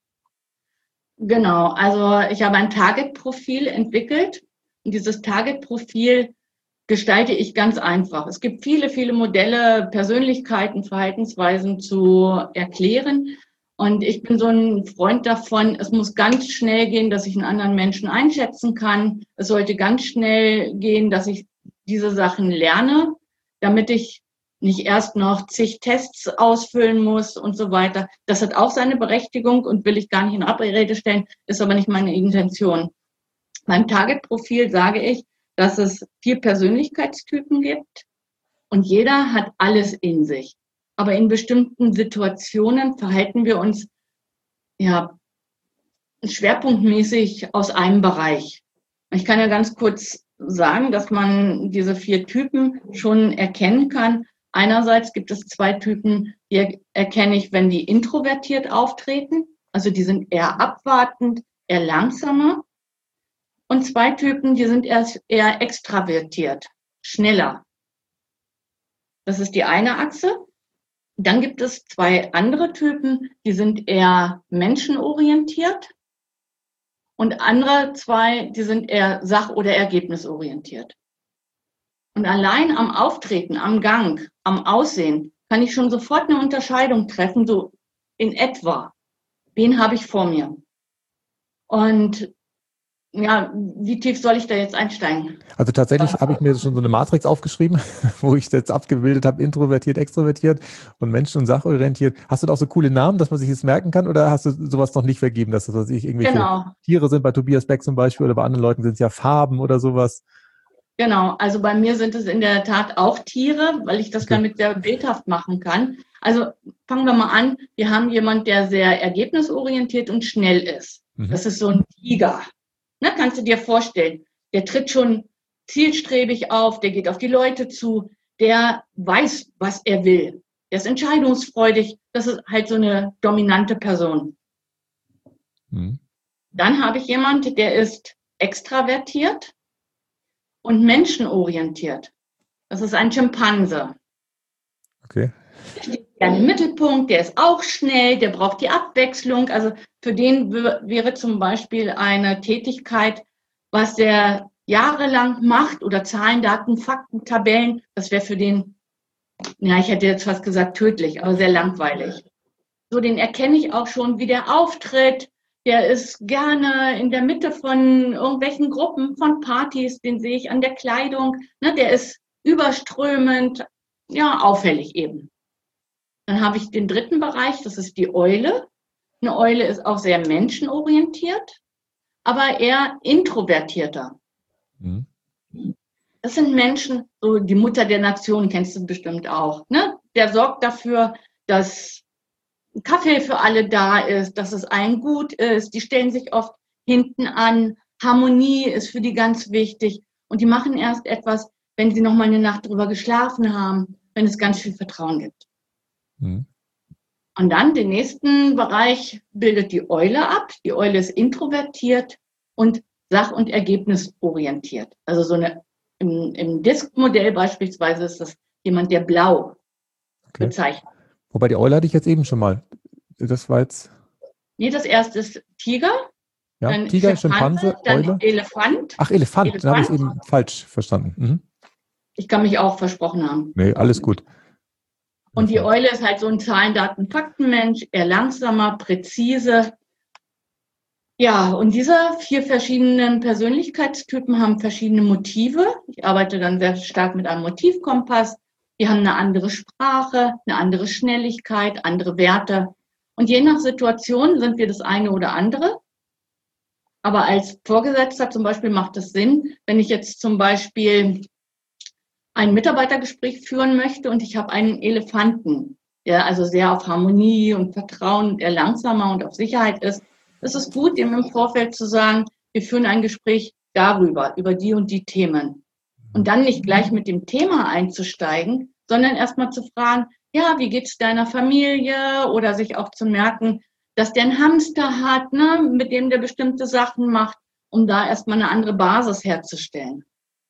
Genau, also ich habe ein Target-Profil entwickelt und dieses Target-Profil gestalte ich ganz einfach. Es gibt viele, viele Modelle, Persönlichkeiten, Verhaltensweisen zu erklären. Und ich bin so ein Freund davon, es muss ganz schnell gehen, dass ich einen anderen Menschen einschätzen kann. Es sollte ganz schnell gehen, dass ich diese Sachen lerne, damit ich nicht erst noch zig Tests ausfüllen muss und so weiter. Das hat auch seine Berechtigung und will ich gar nicht in Abrede stellen, ist aber nicht meine Intention. Beim Target-Profil sage ich, dass es 4 Persönlichkeitstypen gibt und jeder hat alles in sich. Aber in bestimmten Situationen verhalten wir uns ja schwerpunktmäßig aus einem Bereich. Ich kann ja ganz kurz sagen, dass man diese 4 Typen schon erkennen kann. Einerseits gibt es 2 Typen, die erkenne ich, wenn die introvertiert auftreten. Also die sind eher abwartend, eher langsamer. Und 2 Typen, die sind eher extravertiert, schneller. Das ist die eine Achse. Dann gibt es 2 andere Typen, die sind eher menschenorientiert. Und andere 2, die sind eher sach- oder ergebnisorientiert. Und allein am Auftreten, am Gang, am Aussehen kann ich schon sofort eine Unterscheidung treffen, so in etwa. Wen habe ich vor mir? Und ja, wie tief soll ich da jetzt einsteigen? Also tatsächlich habe ich mir schon so eine Matrix aufgeschrieben, wo ich jetzt abgebildet habe, introvertiert, extrovertiert und menschen- und sachorientiert. Hast du da auch so coole Namen, dass man sich das merken kann, oder hast du sowas noch nicht vergeben, dass das, was ich, irgendwelche Tiere sind, bei Tobias Beck zum Beispiel, oder bei anderen Leuten sind es ja Farben oder sowas? Genau, also bei mir sind es in der Tat auch Tiere, weil ich das damit sehr bildhaft machen kann. Also fangen wir mal an, wir haben jemanden, der sehr ergebnisorientiert und schnell ist. Das ist so ein Tiger. Na, kannst du dir vorstellen, der tritt schon zielstrebig auf, der geht auf die Leute zu, der weiß, was er will. Der ist entscheidungsfreudig, das ist halt so eine dominante Person. Dann habe ich jemanden, der ist extravertiert und menschenorientiert. Das ist ein Schimpanse. Okay. Der steht gerne im Mittelpunkt, der ist auch schnell, der braucht die Abwechslung. Also für den wäre zum Beispiel eine Tätigkeit, was der jahrelang macht, oder Zahlen, Daten, Fakten, Tabellen, das wäre für den, ja, ich hätte jetzt fast gesagt tödlich, aber sehr langweilig. So, den erkenne ich auch schon, wie der auftritt. Der ist gerne in der Mitte von irgendwelchen Gruppen, von Partys, den sehe ich an der Kleidung. Ne, der ist überströmend, ja, auffällig eben. Dann habe ich den dritten Bereich, das ist die Eule. Eine Eule ist auch sehr menschenorientiert, aber eher introvertierter. Das sind Menschen, so die Mutter der Nation, kennst du bestimmt auch. Ne? Der sorgt dafür, dass Kaffee für alle da ist, dass es allen gut ist. Die stellen sich oft hinten an. Harmonie ist für die ganz wichtig. Und die machen erst etwas, wenn sie noch mal eine Nacht drüber geschlafen haben, wenn es ganz viel Vertrauen gibt. Und dann den nächsten Bereich bildet die Eule ab. Die Eule ist introvertiert und sach- und ergebnisorientiert. Also so eine, im Disk-Modell beispielsweise ist das jemand, der blau bezeichnet. Wobei die Eule hatte ich jetzt eben schon mal. Das war jetzt... Nee, das erste ist Tiger. Ja, dann Tiger, Schimpanse, dann Eule. Elefant. Ach, Elefant. Da habe ich es eben falsch verstanden. Ich kann mich auch versprochen haben. Nee, alles gut. Und die Eule ist halt so ein Zahlen, Daten, Faktenmensch, eher langsamer, präzise. Ja, und diese 4 verschiedenen Persönlichkeitstypen haben verschiedene Motive. Ich arbeite dann sehr stark mit einem Motivkompass. Die haben eine andere Sprache, eine andere Schnelligkeit, andere Werte. Und je nach Situation sind wir das eine oder andere. Aber als Vorgesetzter zum Beispiel macht es Sinn, wenn ich jetzt zum Beispiel ein Mitarbeitergespräch führen möchte und ich habe einen Elefanten, der also sehr auf Harmonie und Vertrauen, der langsamer und auf Sicherheit ist. Es ist gut, dem im Vorfeld zu sagen, wir führen ein Gespräch darüber, über die und die Themen. Und dann nicht gleich mit dem Thema einzusteigen, sondern erstmal zu fragen, ja, wie geht's deiner Familie? Oder sich auch zu merken, dass der einen Hamster hat, ne, mit dem der bestimmte Sachen macht, um da erstmal eine andere Basis herzustellen.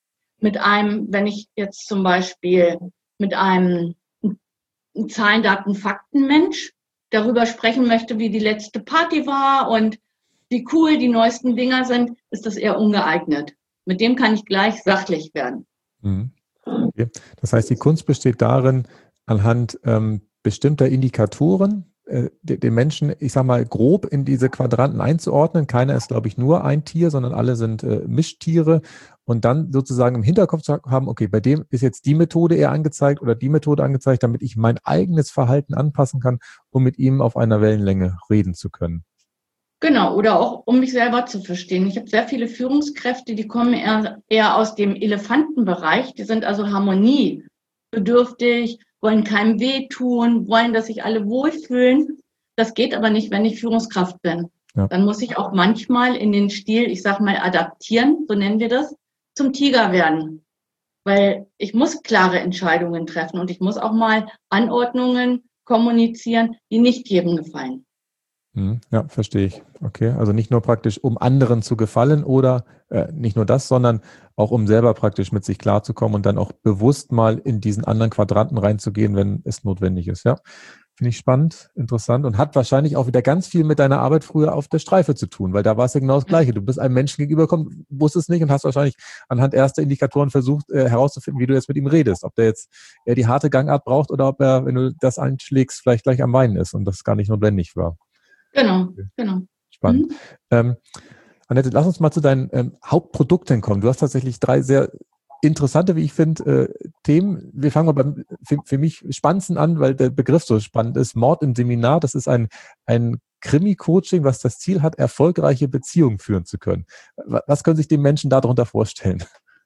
Wenn ich jetzt zum Beispiel mit einem Zahlen, Daten, Fakten-Mensch darüber sprechen möchte, wie die letzte Party war und wie cool die neuesten Dinger sind, ist das eher ungeeignet. Mit dem kann ich gleich sachlich werden. Okay. Das heißt, die Kunst besteht darin, anhand bestimmter Indikatoren den Menschen, ich sag mal, grob in diese Quadranten einzuordnen. Keiner ist, glaube ich, nur ein Tier, sondern alle sind Mischtiere. Und dann sozusagen im Hinterkopf zu haben, okay, bei dem ist jetzt die Methode eher angezeigt oder die Methode angezeigt, damit ich mein eigenes Verhalten anpassen kann, um mit ihm auf einer Wellenlänge reden zu können. Genau, oder auch um mich selber zu verstehen. Ich habe sehr viele Führungskräfte, die kommen eher aus dem Elefantenbereich. Die sind also harmoniebedürftig, wollen keinem wehtun, wollen, dass sich alle wohlfühlen. Das geht aber nicht, wenn ich Führungskraft bin. Ja. Dann muss ich auch manchmal in den Stil, ich sag mal, adaptieren, so nennen wir das, zum Tiger werden. Weil ich muss klare Entscheidungen treffen und ich muss auch mal Anordnungen kommunizieren, die nicht jedem gefallen. Ja, verstehe ich. Okay, also nicht nur praktisch, um anderen zu gefallen oder nicht nur das, sondern auch um selber praktisch mit sich klarzukommen und dann auch bewusst mal in diesen anderen Quadranten reinzugehen, wenn es notwendig ist. Ja, finde ich spannend, interessant und hat wahrscheinlich auch wieder ganz viel mit deiner Arbeit früher auf der Streife zu tun, weil da war es ja genau das Gleiche. Du bist einem Menschen gegenübergekommen, wusstest nicht und hast wahrscheinlich anhand erster Indikatoren versucht herauszufinden, wie du jetzt mit ihm redest. Ob der jetzt eher die harte Gangart braucht oder ob er, wenn du das einschlägst, vielleicht gleich am Weinen ist und das gar nicht notwendig war. Genau. Spannend. Annette, lass uns mal zu deinen Hauptprodukten kommen. Du hast tatsächlich 3 sehr interessante, wie ich finde, Themen. Wir fangen mal beim für mich spannendsten an, weil der Begriff so spannend ist. Mord im Seminar, das ist ein Krimi-Coaching, was das Ziel hat, erfolgreiche Beziehungen führen zu können. Was können sich die Menschen darunter vorstellen?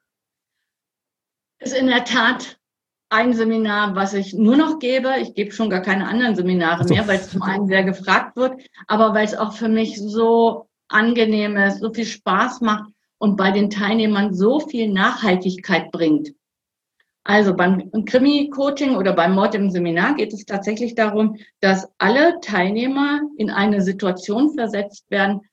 Ist in der Tat ein Seminar, was ich nur noch gebe. Ich gebe schon gar keine anderen Seminare mehr, weil es zum einen sehr gefragt wird, aber weil es auch für mich so angenehm ist, so viel Spaß macht und bei den Teilnehmern so viel Nachhaltigkeit bringt. Also beim Krimi-Coaching oder beim Mord im Seminar geht es tatsächlich darum, dass alle Teilnehmer in eine Situation versetzt werden.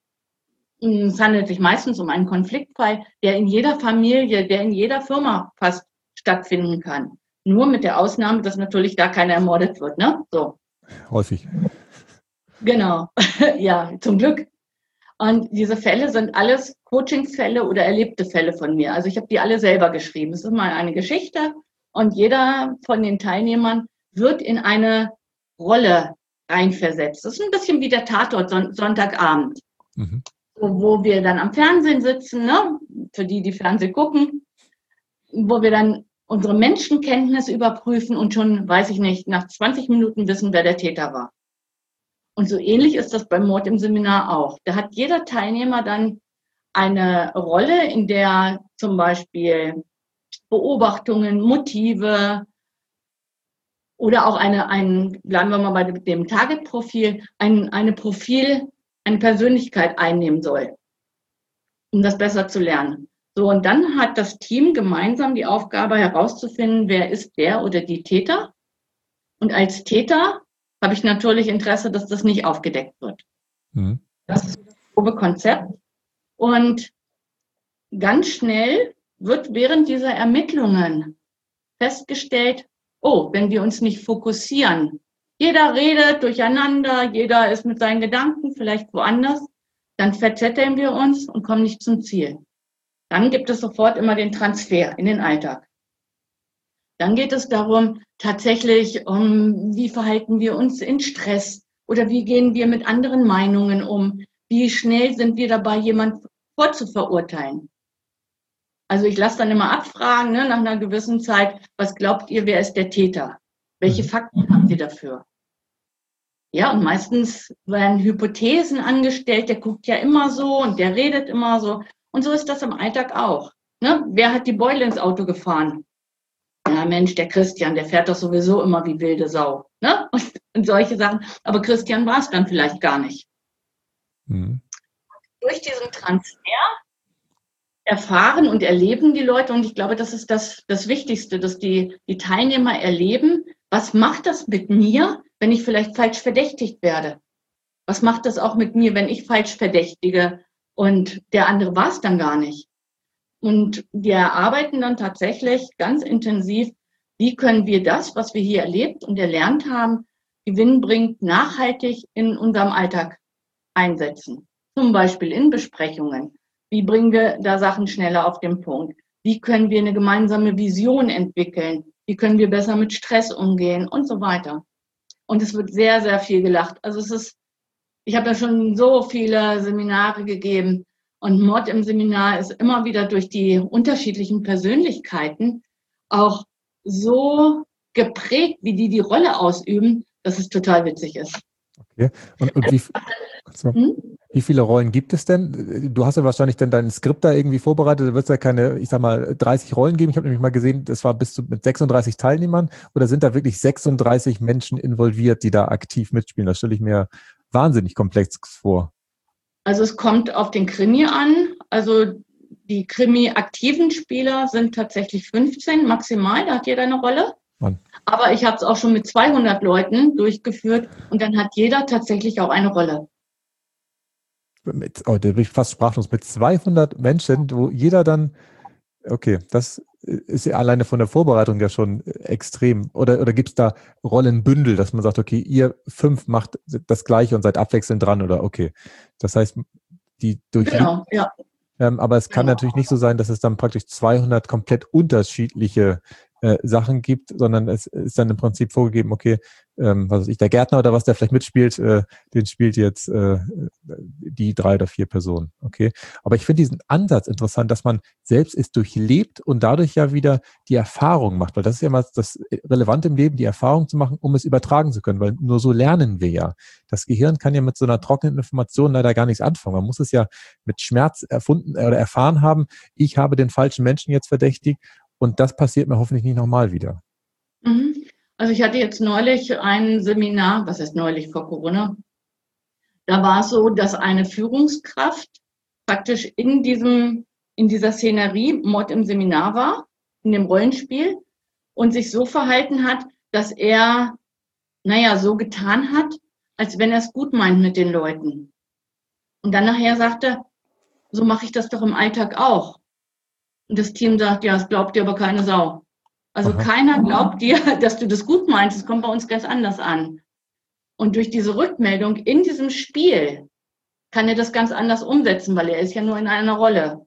Es handelt sich meistens um einen Konfliktfall, der in jeder Familie, der in jeder Firma fast stattfinden kann. Nur mit der Ausnahme, dass natürlich da keiner ermordet wird, ne? So. Häufig. Genau. Ja, zum Glück. Und diese Fälle sind alles Coachingsfälle oder erlebte Fälle von mir. Also ich habe die alle selber geschrieben. Es ist mal eine Geschichte und jeder von den Teilnehmern wird in eine Rolle reinversetzt. Das ist ein bisschen wie der Tatort Sonntagabend, wo wir dann am Fernsehen sitzen, ne? Für die Fernsehen gucken, wo wir dann unsere Menschenkenntnis überprüfen und schon, weiß ich nicht, nach 20 Minuten wissen, wer der Täter war. Und so ähnlich ist das beim Mord im Seminar auch. Da hat jeder Teilnehmer dann eine Rolle, in der zum Beispiel Beobachtungen, Motive oder auch bleiben wir mal bei dem Target-Profil, eine Persönlichkeit einnehmen soll, um das besser zu lernen. So, und dann hat das Team gemeinsam die Aufgabe herauszufinden, wer ist der oder die Täter. Und als Täter habe ich natürlich Interesse, dass das nicht aufgedeckt wird. Das ist das grobe Konzept. Und ganz schnell wird während dieser Ermittlungen festgestellt, wenn wir uns nicht fokussieren, jeder redet durcheinander, jeder ist mit seinen Gedanken vielleicht woanders, dann verzetteln wir uns und kommen nicht zum Ziel. Dann gibt es sofort immer den Transfer in den Alltag. Dann geht es darum, tatsächlich, wie verhalten wir uns in Stress oder wie gehen wir mit anderen Meinungen um? Wie schnell sind wir dabei, jemanden vorzuverurteilen? Also ich lasse dann immer abfragen, ne, nach einer gewissen Zeit, was glaubt ihr, wer ist der Täter? Welche Fakten habt ihr dafür? Ja, und meistens werden Hypothesen angestellt, der guckt ja immer so und der redet immer so. Und so ist das im Alltag auch. Ne? Wer hat die Beule ins Auto gefahren? Ja, Mensch, der Christian, der fährt doch sowieso immer wie wilde Sau. Ne? Und solche Sachen. Aber Christian war es dann vielleicht gar nicht. Mhm. Durch diesen Transfer erfahren und erleben die Leute, und ich glaube, das ist das Wichtigste, dass die Teilnehmer erleben, was macht das mit mir, wenn ich vielleicht falsch verdächtigt werde? Was macht das auch mit mir, wenn ich falsch verdächtige und der andere war es dann gar nicht? Und wir arbeiten dann tatsächlich ganz intensiv, wie können wir das, was wir hier erlebt und erlernt haben, gewinnbringend nachhaltig in unserem Alltag einsetzen. Zum Beispiel in Besprechungen. Wie bringen wir da Sachen schneller auf den Punkt? Wie können wir eine gemeinsame Vision entwickeln? Wie können wir besser mit Stress umgehen und so weiter? Und es wird sehr, sehr viel gelacht. Also ich habe ja schon so viele Seminare gegeben und Mord im Seminar ist immer wieder durch die unterschiedlichen Persönlichkeiten auch so geprägt, wie die Rolle ausüben, dass es total witzig ist. Okay. Und wie viele Rollen gibt es denn? Du hast ja wahrscheinlich dann dein Skript da irgendwie vorbereitet. Da wird es ja keine, ich sag mal, 30 Rollen geben. Ich habe nämlich mal gesehen, das war bis zu mit 36 Teilnehmern. Oder sind da wirklich 36 Menschen involviert, die da aktiv mitspielen? Das stelle ich mir wahnsinnig komplex vor. Also es kommt auf den Krimi an. Also die Krimi-aktiven Spieler sind tatsächlich 15 maximal. Da hat jeder eine Rolle. Mann. Aber ich habe es auch schon mit 200 Leuten durchgeführt und dann hat jeder tatsächlich auch eine Rolle. Da bin ich fast sprachlos. Mit 200 Menschen, wo jeder dann, okay, das ist ja alleine von der Vorbereitung ja schon extrem. Oder gibt es da Rollenbündel, dass man sagt, okay, ihr 5 macht das Gleiche und seid abwechselnd dran oder okay. Das heißt, die durch. Genau, ja. Aber es kann natürlich nicht so sein, dass es dann praktisch 200 komplett unterschiedliche Sachen gibt, sondern es ist dann im Prinzip vorgegeben, okay, was weiß ich, der Gärtner oder was, der vielleicht mitspielt, den spielt jetzt die 3 oder 4 Personen. Okay. Aber ich finde diesen Ansatz interessant, dass man selbst es durchlebt und dadurch ja wieder die Erfahrung macht, weil das ist ja mal das Relevante im Leben, die Erfahrung zu machen, um es übertragen zu können, weil nur so lernen wir ja. Das Gehirn kann ja mit so einer trockenen Information leider gar nichts anfangen. Man muss es ja mit Schmerz erfunden oder erfahren haben, ich habe den falschen Menschen jetzt verdächtigt. Und das passiert mir hoffentlich nicht nochmal wieder. Also ich hatte jetzt neulich ein Seminar, was heißt neulich, vor Corona. Da war es so, dass eine Führungskraft praktisch in dieser Szenerie Mord im Seminar war, in dem Rollenspiel und sich so verhalten hat, dass er, so getan hat, als wenn er es gut meint mit den Leuten. Und dann nachher sagte, so mache ich das doch im Alltag auch. Und das Team sagt, ja, das glaubt dir aber keine Sau. Also keiner glaubt dir, dass du das gut meinst. Es kommt bei uns ganz anders an. Und durch diese Rückmeldung in diesem Spiel kann er das ganz anders umsetzen, weil er ist ja nur in einer Rolle.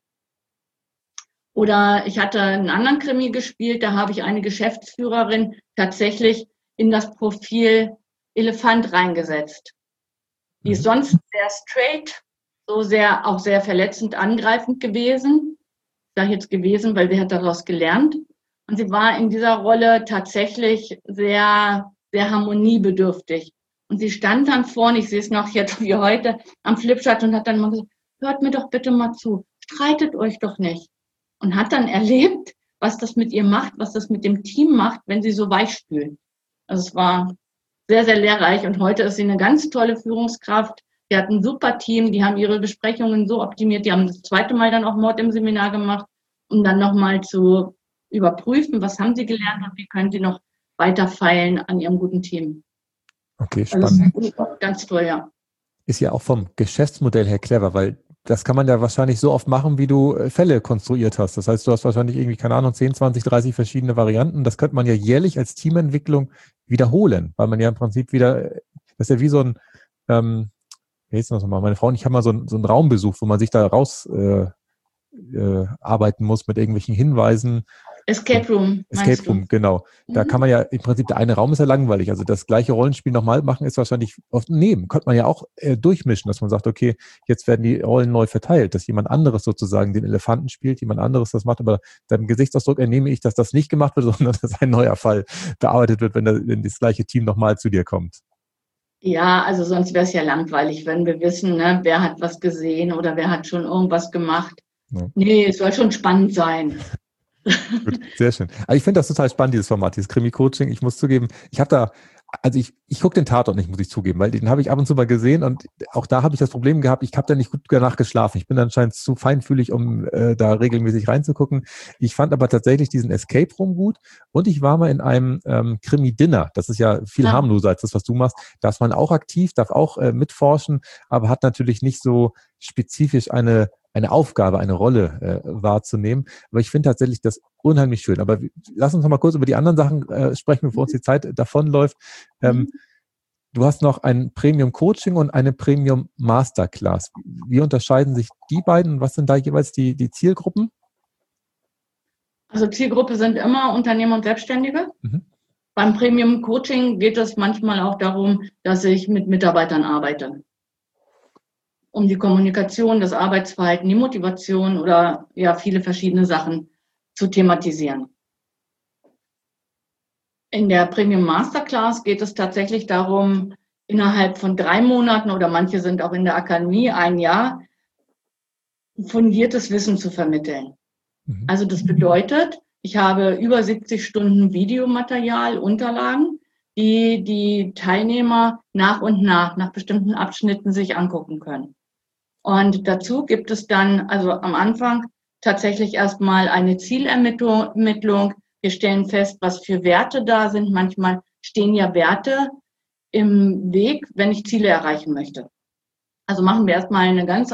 Oder ich hatte einen anderen Krimi gespielt, da habe ich eine Geschäftsführerin tatsächlich in das Profil Elefant reingesetzt. Die ist sonst sehr straight, auch sehr verletzend angreifend gewesen. Ich sage jetzt gewesen, weil sie hat daraus gelernt. Und sie war in dieser Rolle tatsächlich sehr, sehr harmoniebedürftig. Und sie stand dann vorne, ich sehe es noch jetzt wie heute, am Flipchart und hat dann mal gesagt, hört mir doch bitte mal zu, streitet euch doch nicht. Und hat dann erlebt, was das mit ihr macht, was das mit dem Team macht, wenn sie so weich spült. Also es war sehr, sehr lehrreich und heute ist sie eine ganz tolle Führungskraft. Die hat ein super Team, die haben ihre Besprechungen so optimiert, die haben das zweite Mal dann auch Mord im Seminar gemacht, um dann nochmal zu überprüfen, was haben sie gelernt und wie können sie noch weiter feilen an ihrem guten Team. Okay, spannend. Also ganz toll, ja. Ist ja auch vom Geschäftsmodell her clever, weil das kann man ja wahrscheinlich so oft machen, wie du Fälle konstruiert hast. Das heißt, du hast wahrscheinlich irgendwie, keine Ahnung, 10, 20, 30 verschiedene Varianten. Das könnte man ja jährlich als Teamentwicklung wiederholen, weil man ja im Prinzip wieder, das ist ja wie so ein, wie heißt das nochmal, meine Frau und ich haben mal so einen Raum besucht, wo man sich da raus arbeiten muss mit irgendwelchen Hinweisen. Escape Room, Escape Room, genau. Da kann man ja im Prinzip, der eine Raum ist ja langweilig. Also das gleiche Rollenspiel nochmal machen ist wahrscheinlich oft neben. Könnte man ja auch durchmischen, dass man sagt, okay, jetzt werden die Rollen neu verteilt, dass jemand anderes sozusagen den Elefanten spielt, jemand anderes das macht. Aber deinem Gesichtsausdruck entnehme ich, dass das nicht gemacht wird, sondern dass ein neuer Fall bearbeitet wird, wenn das gleiche Team nochmal zu dir kommt. Ja, also sonst wäre es ja langweilig, wenn wir wissen, ne, wer hat was gesehen oder wer hat schon irgendwas gemacht. Ja. Nee, es soll schon spannend sein. Gut, sehr schön. Aber ich finde das total spannend, dieses Format, dieses Krimi-Coaching. Ich muss zugeben, ich gucke den Tatort nicht, muss ich zugeben, weil den habe ich ab und zu mal gesehen und auch da habe ich das Problem gehabt, ich habe da nicht gut danach geschlafen. Ich bin anscheinend zu feinfühlig, um da regelmäßig reinzugucken. Ich fand aber tatsächlich diesen Escape Room gut und ich war mal in einem Krimi-Dinner. Das ist ja viel harmloser als das, was du machst. Da ist man auch aktiv, darf auch mitforschen, aber hat natürlich nicht so spezifisch eine Aufgabe, eine Rolle wahrzunehmen. Aber ich finde tatsächlich das unheimlich schön. Aber lass uns noch mal kurz über die anderen Sachen sprechen, bevor uns die Zeit davonläuft. Du hast noch ein Premium Coaching und eine Premium Masterclass. Wie unterscheiden sich die beiden? Was sind da jeweils die Zielgruppen? Also Zielgruppe sind immer Unternehmer und Selbstständige. Beim Premium Coaching geht es manchmal auch darum, dass ich mit Mitarbeitern arbeite. Um die Kommunikation, das Arbeitsverhalten, die Motivation oder ja viele verschiedene Sachen zu thematisieren. In der Premium Masterclass geht es tatsächlich darum, innerhalb von 3 Monaten oder manche sind auch in der Akademie 1 Jahr, fundiertes Wissen zu vermitteln. Also das bedeutet, ich habe über 70 Stunden Videomaterial, Unterlagen, die die Teilnehmer nach und nach bestimmten Abschnitten sich angucken können. Und dazu gibt es dann, also am Anfang tatsächlich erstmal eine Zielermittlung. Wir stellen fest, was für Werte da sind. Manchmal stehen ja Werte im Weg, wenn ich Ziele erreichen möchte. Also machen wir erstmal eine ganz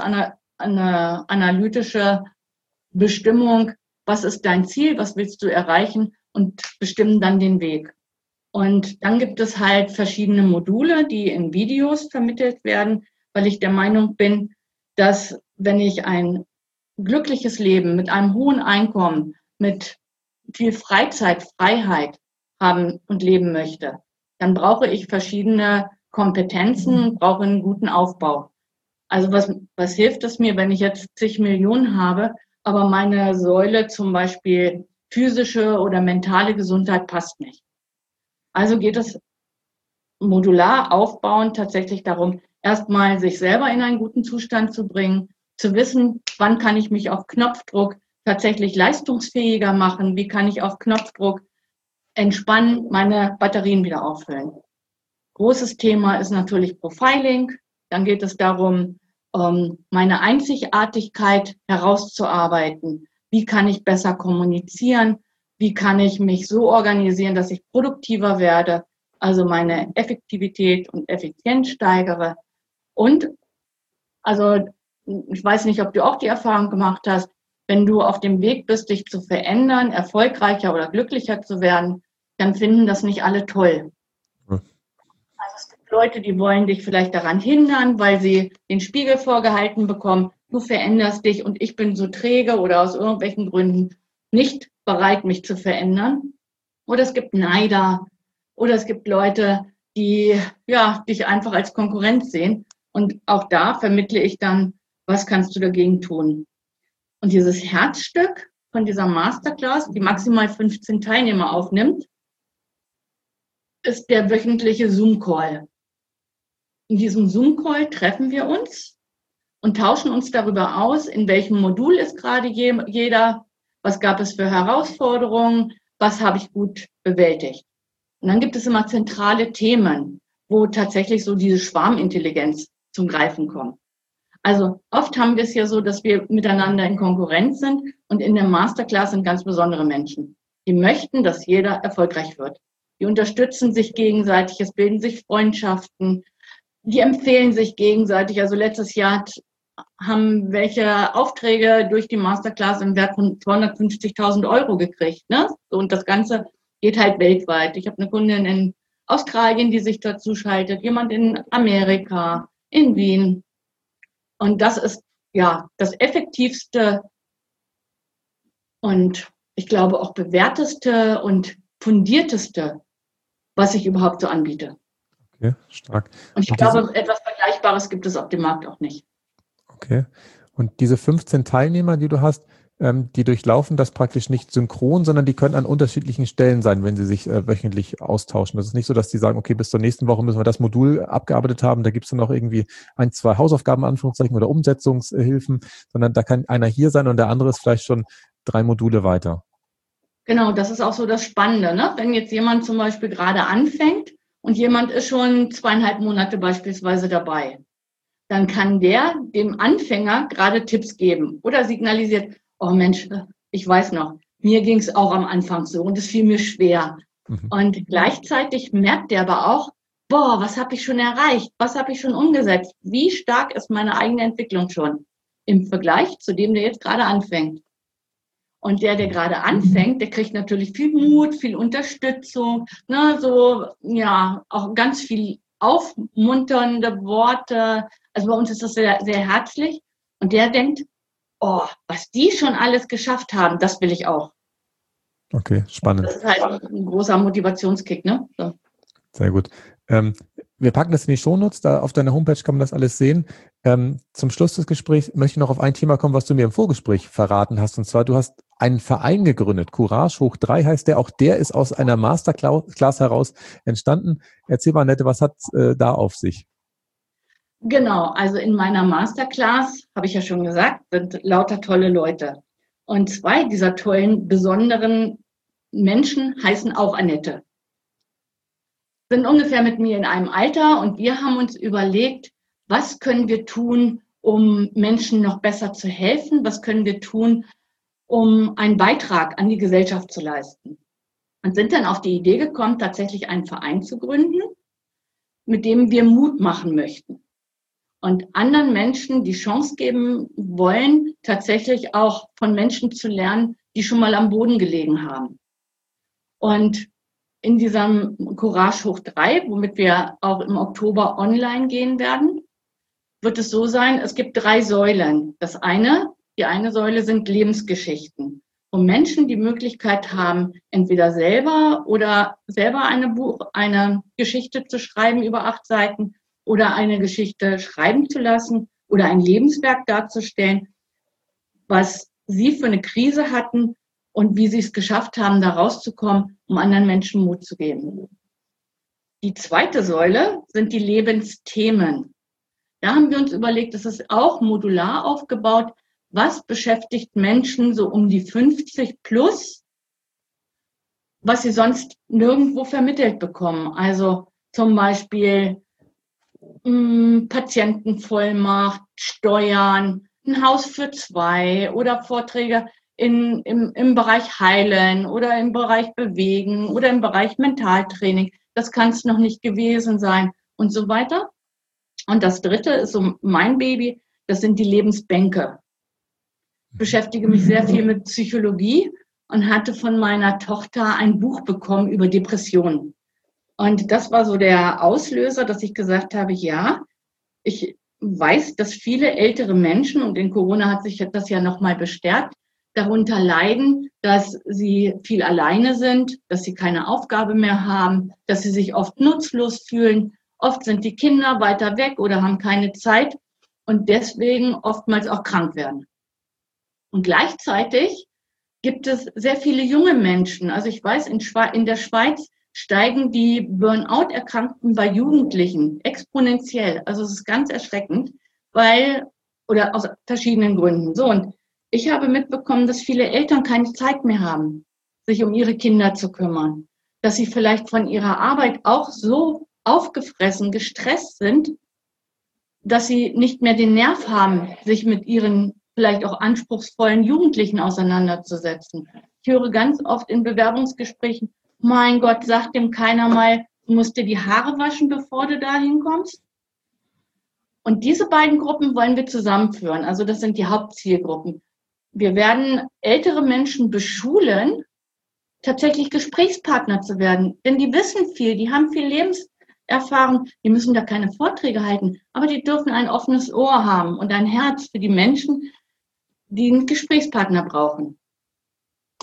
analytische Bestimmung. Was ist dein Ziel? Was willst du erreichen? Und bestimmen dann den Weg. Und dann gibt es halt verschiedene Module, die in Videos vermittelt werden, weil ich der Meinung bin, dass wenn ich ein glückliches Leben mit einem hohen Einkommen, mit viel Freizeit, Freiheit haben und leben möchte, dann brauche ich verschiedene Kompetenzen, brauche einen guten Aufbau. Also was hilft es mir, wenn ich jetzt zig Millionen habe, aber meine Säule zum Beispiel physische oder mentale Gesundheit passt nicht. Also geht es modular aufbauend tatsächlich darum, erstmal sich selber in einen guten Zustand zu bringen, zu wissen, wann kann ich mich auf Knopfdruck tatsächlich leistungsfähiger machen, wie kann ich auf Knopfdruck entspannen, meine Batterien wieder auffüllen. Großes Thema ist natürlich Profiling. Dann geht es darum, meine Einzigartigkeit herauszuarbeiten. Wie kann ich besser kommunizieren? Wie kann ich mich so organisieren, dass ich produktiver werde? Also meine Effektivität und Effizienz steigere. Und, also ich weiß nicht, ob du auch die Erfahrung gemacht hast, wenn du auf dem Weg bist, dich zu verändern, erfolgreicher oder glücklicher zu werden, dann finden das nicht alle toll. Also es gibt Leute, die wollen dich vielleicht daran hindern, weil sie den Spiegel vorgehalten bekommen, du veränderst dich und ich bin so träge oder aus irgendwelchen Gründen nicht bereit, mich zu verändern. Oder es gibt Neider oder es gibt Leute, die ja dich einfach als Konkurrenz sehen. Und auch da vermittle ich dann, was kannst du dagegen tun? Und dieses Herzstück von dieser Masterclass, die maximal 15 Teilnehmer aufnimmt, ist der wöchentliche Zoom-Call. In diesem Zoom-Call treffen wir uns und tauschen uns darüber aus, in welchem Modul ist gerade jeder, was gab es für Herausforderungen, was habe ich gut bewältigt. Und dann gibt es immer zentrale Themen, wo tatsächlich so diese Schwarmintelligenz zum Greifen kommt. Also oft haben wir es ja so, dass wir miteinander in Konkurrenz sind und in der Masterclass sind ganz besondere Menschen. Die möchten, dass jeder erfolgreich wird. Die unterstützen sich gegenseitig, es bilden sich Freundschaften, die empfehlen sich gegenseitig. Also letztes Jahr haben welche Aufträge durch die Masterclass im Wert von 250.000 Euro gekriegt. Ne? Und das Ganze geht halt weltweit. Ich habe eine Kundin in Australien, die sich dazu schaltet, jemand in Amerika, in Wien. Und das ist ja das effektivste und ich glaube, auch bewährteste und fundierteste, was ich überhaupt so anbiete. Okay, stark. Und ich glaube, etwas Vergleichbares gibt es auf dem Markt auch nicht. Okay. Und diese 15 Teilnehmer, die du hast, die durchlaufen das praktisch nicht synchron, sondern die können an unterschiedlichen Stellen sein, wenn sie sich wöchentlich austauschen. Das ist nicht so, dass die sagen, okay, bis zur nächsten Woche müssen wir das Modul abgearbeitet haben, da gibt es dann noch irgendwie 1, 2 Hausaufgaben, Anführungszeichen, oder Umsetzungshilfen, sondern da kann einer hier sein und der andere ist vielleicht schon 3 Module weiter. Genau, das ist auch so das Spannende, ne? Wenn jetzt jemand zum Beispiel gerade anfängt und jemand ist schon 2,5 Monate beispielsweise dabei, dann kann der dem Anfänger gerade Tipps geben oder signalisiert, oh Mensch, ich weiß noch, mir ging es auch am Anfang so und es fiel mir schwer. Und gleichzeitig merkt der aber auch, boah, was habe ich schon erreicht? Was habe ich schon umgesetzt? Wie stark ist meine eigene Entwicklung schon im Vergleich zu dem, der jetzt gerade anfängt? Und der gerade anfängt, der kriegt natürlich viel Mut, viel Unterstützung, ne, so, ja, auch ganz viel aufmunternde Worte. Also bei uns ist das sehr, sehr herzlich. Und der denkt, oh, was die schon alles geschafft haben, das will ich auch. Okay, spannend. Das ist halt ein großer Motivationskick, ne? So. Sehr gut. Wir packen das in die Shownotes, da auf deiner Homepage kann man das alles sehen. Zum Schluss des Gesprächs möchte ich noch auf ein Thema kommen, was du mir im Vorgespräch verraten hast. Und zwar, du hast einen Verein gegründet, Courage hoch 3 heißt der. Auch der ist aus einer Masterclass heraus entstanden. Erzähl mal, Annette, was hat da auf sich? Genau, also in meiner Masterclass, habe ich ja schon gesagt, sind lauter tolle Leute. Und 2 dieser tollen, besonderen Menschen heißen auch Annette. Sind ungefähr mit mir in einem Alter und wir haben uns überlegt, was können wir tun, um Menschen noch besser zu helfen? Was können wir tun, um einen Beitrag an die Gesellschaft zu leisten? Und sind dann auf die Idee gekommen, tatsächlich einen Verein zu gründen, mit dem wir Mut machen möchten. Und anderen Menschen die Chance geben wollen, tatsächlich auch von Menschen zu lernen, die schon mal am Boden gelegen haben. Und in diesem Courage hoch 3, womit wir auch im Oktober online gehen werden, wird es so sein, es gibt 3 Säulen. Die eine Säule sind Lebensgeschichten, wo Menschen die Möglichkeit haben, entweder selber eine Geschichte zu schreiben über 8 Seiten oder eine Geschichte schreiben zu lassen oder ein Lebenswerk darzustellen, was sie für eine Krise hatten und wie sie es geschafft haben, da rauszukommen, um anderen Menschen Mut zu geben. Die zweite Säule sind die Lebensthemen. Da haben wir uns überlegt, das ist auch modular aufgebaut, was beschäftigt Menschen so um die 50 plus, was sie sonst nirgendwo vermittelt bekommen. Also zum Beispiel Patientenvollmacht, Steuern, ein Haus für 2 oder Vorträge im Bereich Heilen oder im Bereich Bewegen oder im Bereich Mentaltraining. Das kann es noch nicht gewesen sein und so weiter. Und das dritte ist so mein Baby, das sind die Lebensbänke. Ich beschäftige mich sehr viel mit Psychologie und hatte von meiner Tochter ein Buch bekommen über Depressionen. Und das war so der Auslöser, dass ich gesagt habe, ja, ich weiß, dass viele ältere Menschen, und in Corona hat sich das ja nochmal bestärkt, darunter leiden, dass sie viel alleine sind, dass sie keine Aufgabe mehr haben, dass sie sich oft nutzlos fühlen. Oft sind die Kinder weiter weg oder haben keine Zeit und deswegen oftmals auch krank werden. Und gleichzeitig gibt es sehr viele junge Menschen. Also ich weiß, in der Schweiz steigen die Burnout-Erkrankten bei Jugendlichen exponentiell. Also es ist ganz erschreckend, oder aus verschiedenen Gründen. So, und ich habe mitbekommen, dass viele Eltern keine Zeit mehr haben, sich um ihre Kinder zu kümmern. Dass sie vielleicht von ihrer Arbeit auch so aufgefressen, gestresst sind, dass sie nicht mehr den Nerv haben, sich mit ihren vielleicht auch anspruchsvollen Jugendlichen auseinanderzusetzen. Ich höre ganz oft in Bewerbungsgesprächen, mein Gott, sagt dem keiner mal, du musst dir die Haare waschen, bevor du da hinkommst. Und diese beiden Gruppen wollen wir zusammenführen. Also das sind die Hauptzielgruppen. Wir werden ältere Menschen beschulen, tatsächlich Gesprächspartner zu werden. Denn die wissen viel, die haben viel Lebenserfahrung, die müssen da keine Vorträge halten, aber die dürfen ein offenes Ohr haben und ein Herz für die Menschen, die einen Gesprächspartner brauchen.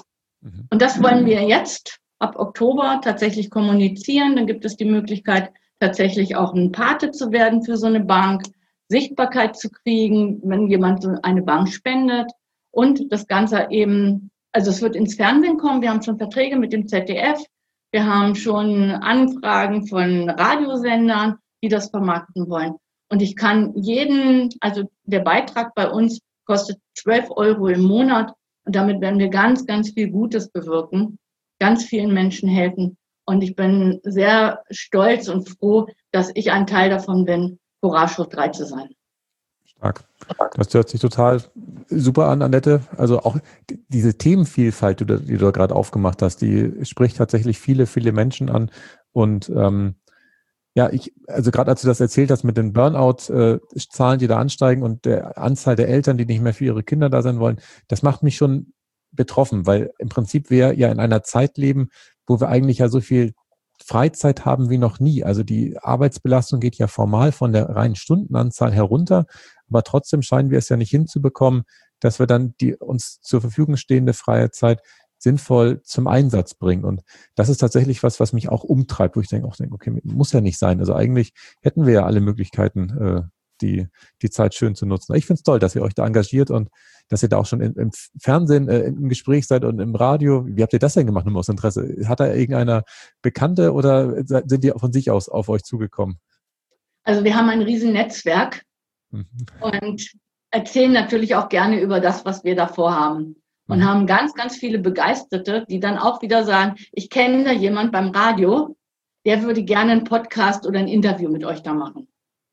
Und das wollen wir jetzt ab Oktober tatsächlich kommunizieren. Dann gibt es die Möglichkeit, tatsächlich auch ein Pate zu werden für so eine Bank, Sichtbarkeit zu kriegen, wenn jemand so eine Bank spendet. Und das Ganze eben, also es wird ins Fernsehen kommen. Wir haben schon Verträge mit dem ZDF. Wir haben schon Anfragen von Radiosendern, die das vermarkten wollen. Und ich kann also der Beitrag bei uns kostet 12 € im Monat. Und damit werden wir ganz, ganz viel Gutes bewirken, ganz vielen Menschen helfen. Und ich bin sehr stolz und froh, dass ich ein Teil davon bin, Courage Hoch 3 zu sein. Stark. Das hört sich total super an, Annette. Also auch diese Themenvielfalt, die du gerade aufgemacht hast, die spricht tatsächlich viele, viele Menschen an. Und also gerade als du das erzählt hast mit den Burnout-Zahlen, die da ansteigen und der Anzahl der Eltern, die nicht mehr für ihre Kinder da sein wollen, das macht mich schon betroffen, weil im Prinzip wir ja in einer Zeit leben, wo wir eigentlich ja so viel Freizeit haben wie noch nie. Also die Arbeitsbelastung geht ja formal von der reinen Stundenanzahl herunter, aber trotzdem scheinen wir es ja nicht hinzubekommen, dass wir dann die uns zur Verfügung stehende freie Zeit sinnvoll zum Einsatz bringen. Und das ist tatsächlich was mich auch umtreibt, wo ich denke, okay, muss ja nicht sein. Also eigentlich hätten wir ja alle Möglichkeiten, die Zeit schön zu nutzen. Ich finde es toll, dass ihr euch da engagiert und dass ihr da auch schon im Fernsehen im Gespräch seid und im Radio. Wie habt ihr das denn gemacht, nur aus Interesse? Hat da irgendeiner Bekannte oder sind die von sich aus auf euch zugekommen? Also wir haben ein riesen Netzwerk und erzählen natürlich auch gerne über das, was wir da vorhaben. Und haben ganz, ganz viele Begeisterte, die dann auch wieder sagen, ich kenne da jemand beim Radio, der würde gerne einen Podcast oder ein Interview mit euch da machen.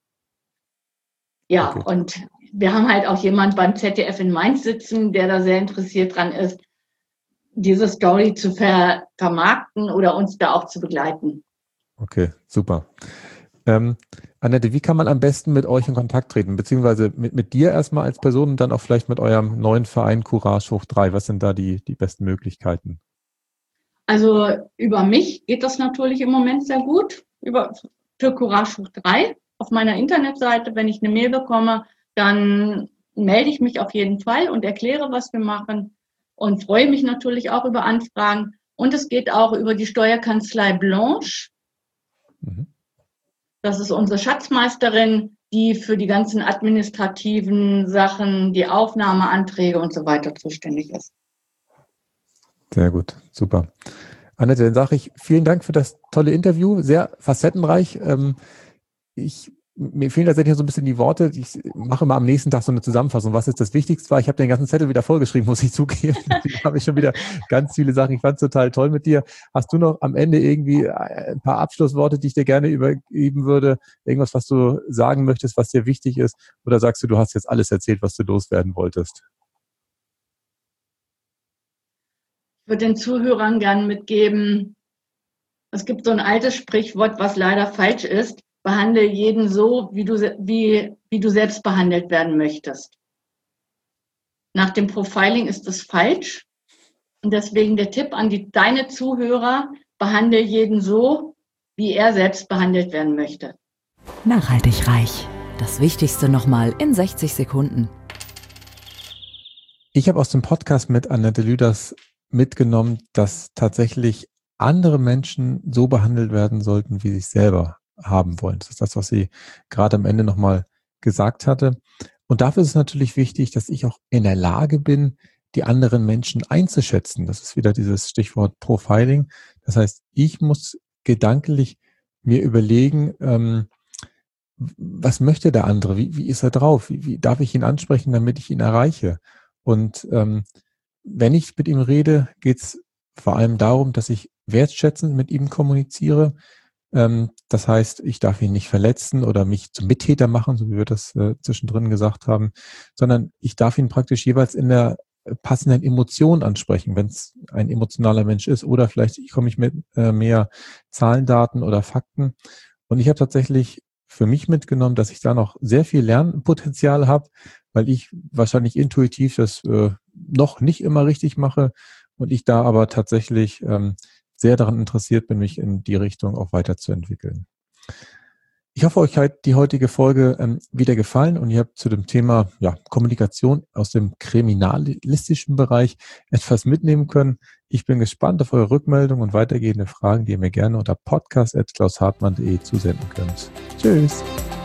Ja, okay. Und wir haben halt auch jemand beim ZDF in Mainz sitzen, der da sehr interessiert dran ist, diese Story zu vermarkten oder uns da auch zu begleiten. Okay, super. Annette, wie kann man am besten mit euch in Kontakt treten? Beziehungsweise mit dir erstmal als Person und dann auch vielleicht mit eurem neuen Verein Courage Hoch 3. Was sind da die besten Möglichkeiten? Also über mich geht das natürlich im Moment sehr gut. Für Courage Hoch 3 auf meiner Internetseite. Wenn ich eine Mail bekomme, dann melde ich mich auf jeden Fall und erkläre, was wir machen. Und freue mich natürlich auch über Anfragen. Und es geht auch über die Steuerkanzlei Blanche. Das ist unsere Schatzmeisterin, die für die ganzen administrativen Sachen, die Aufnahmeanträge und so weiter zuständig ist. Sehr gut, super. Annette, dann sage ich vielen Dank für das tolle Interview, sehr facettenreich. Mir fehlen tatsächlich so ein bisschen die Worte. Ich mache mal am nächsten Tag so eine Zusammenfassung. Was ist das Wichtigste? Ich habe den ganzen Zettel wieder vollgeschrieben, muss ich zugeben. Da habe ich schon wieder ganz viele Sachen. Ich fand es total toll mit dir. Hast du noch am Ende irgendwie ein paar Abschlussworte, die ich dir gerne übergeben würde? Irgendwas, was du sagen möchtest, was dir wichtig ist? Oder sagst du hast jetzt alles erzählt, was du loswerden wolltest? Ich würde den Zuhörern gerne mitgeben, es gibt so ein altes Sprichwort, was leider falsch ist. Behandle jeden so, wie du selbst behandelt werden möchtest. Nach dem Profiling ist das falsch. Und deswegen der Tipp an deine Zuhörer, behandle jeden so, wie er selbst behandelt werden möchte. Nachhaltig reich. Das Wichtigste nochmal in 60 Sekunden. Ich habe aus dem Podcast mit Annette Lüders mitgenommen, dass tatsächlich andere Menschen so behandelt werden sollten, wie sie sich selber haben wollen. Das ist das, was sie gerade am Ende nochmal gesagt hatte. Und dafür ist es natürlich wichtig, dass ich auch in der Lage bin, die anderen Menschen einzuschätzen. Das ist wieder dieses Stichwort Profiling. Das heißt, ich muss gedanklich mir überlegen, was möchte der andere? Wie ist er drauf? Wie darf ich ihn ansprechen, damit ich ihn erreiche? Und wenn ich mit ihm rede, geht es vor allem darum, dass ich wertschätzend mit ihm kommuniziere. Das heißt, ich darf ihn nicht verletzen oder mich zum Mittäter machen, so wie wir das zwischendrin gesagt haben, sondern ich darf ihn praktisch jeweils in der passenden Emotion ansprechen, wenn es ein emotionaler Mensch ist, oder vielleicht komme ich mit mehr Zahlen, Daten oder Fakten. Und ich habe tatsächlich für mich mitgenommen, dass ich da noch sehr viel Lernpotenzial habe, weil ich wahrscheinlich intuitiv das noch nicht immer richtig mache und ich da aber tatsächlich sehr daran interessiert bin, mich in die Richtung auch weiterzuentwickeln. Ich hoffe, euch hat die heutige Folge wieder gefallen und ihr habt zu dem Thema Kommunikation aus dem kriminalistischen Bereich etwas mitnehmen können. Ich bin gespannt auf eure Rückmeldung und weitergehende Fragen, die ihr mir gerne unter podcast@klaushartmann.de zusenden könnt. Tschüss!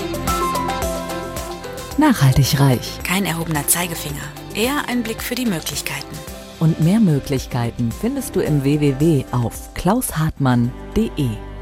Nachhaltig reich. Kein erhobener Zeigefinger, eher ein Blick für die Möglichkeiten. Und mehr Möglichkeiten findest du im www auf klaushartmann.de.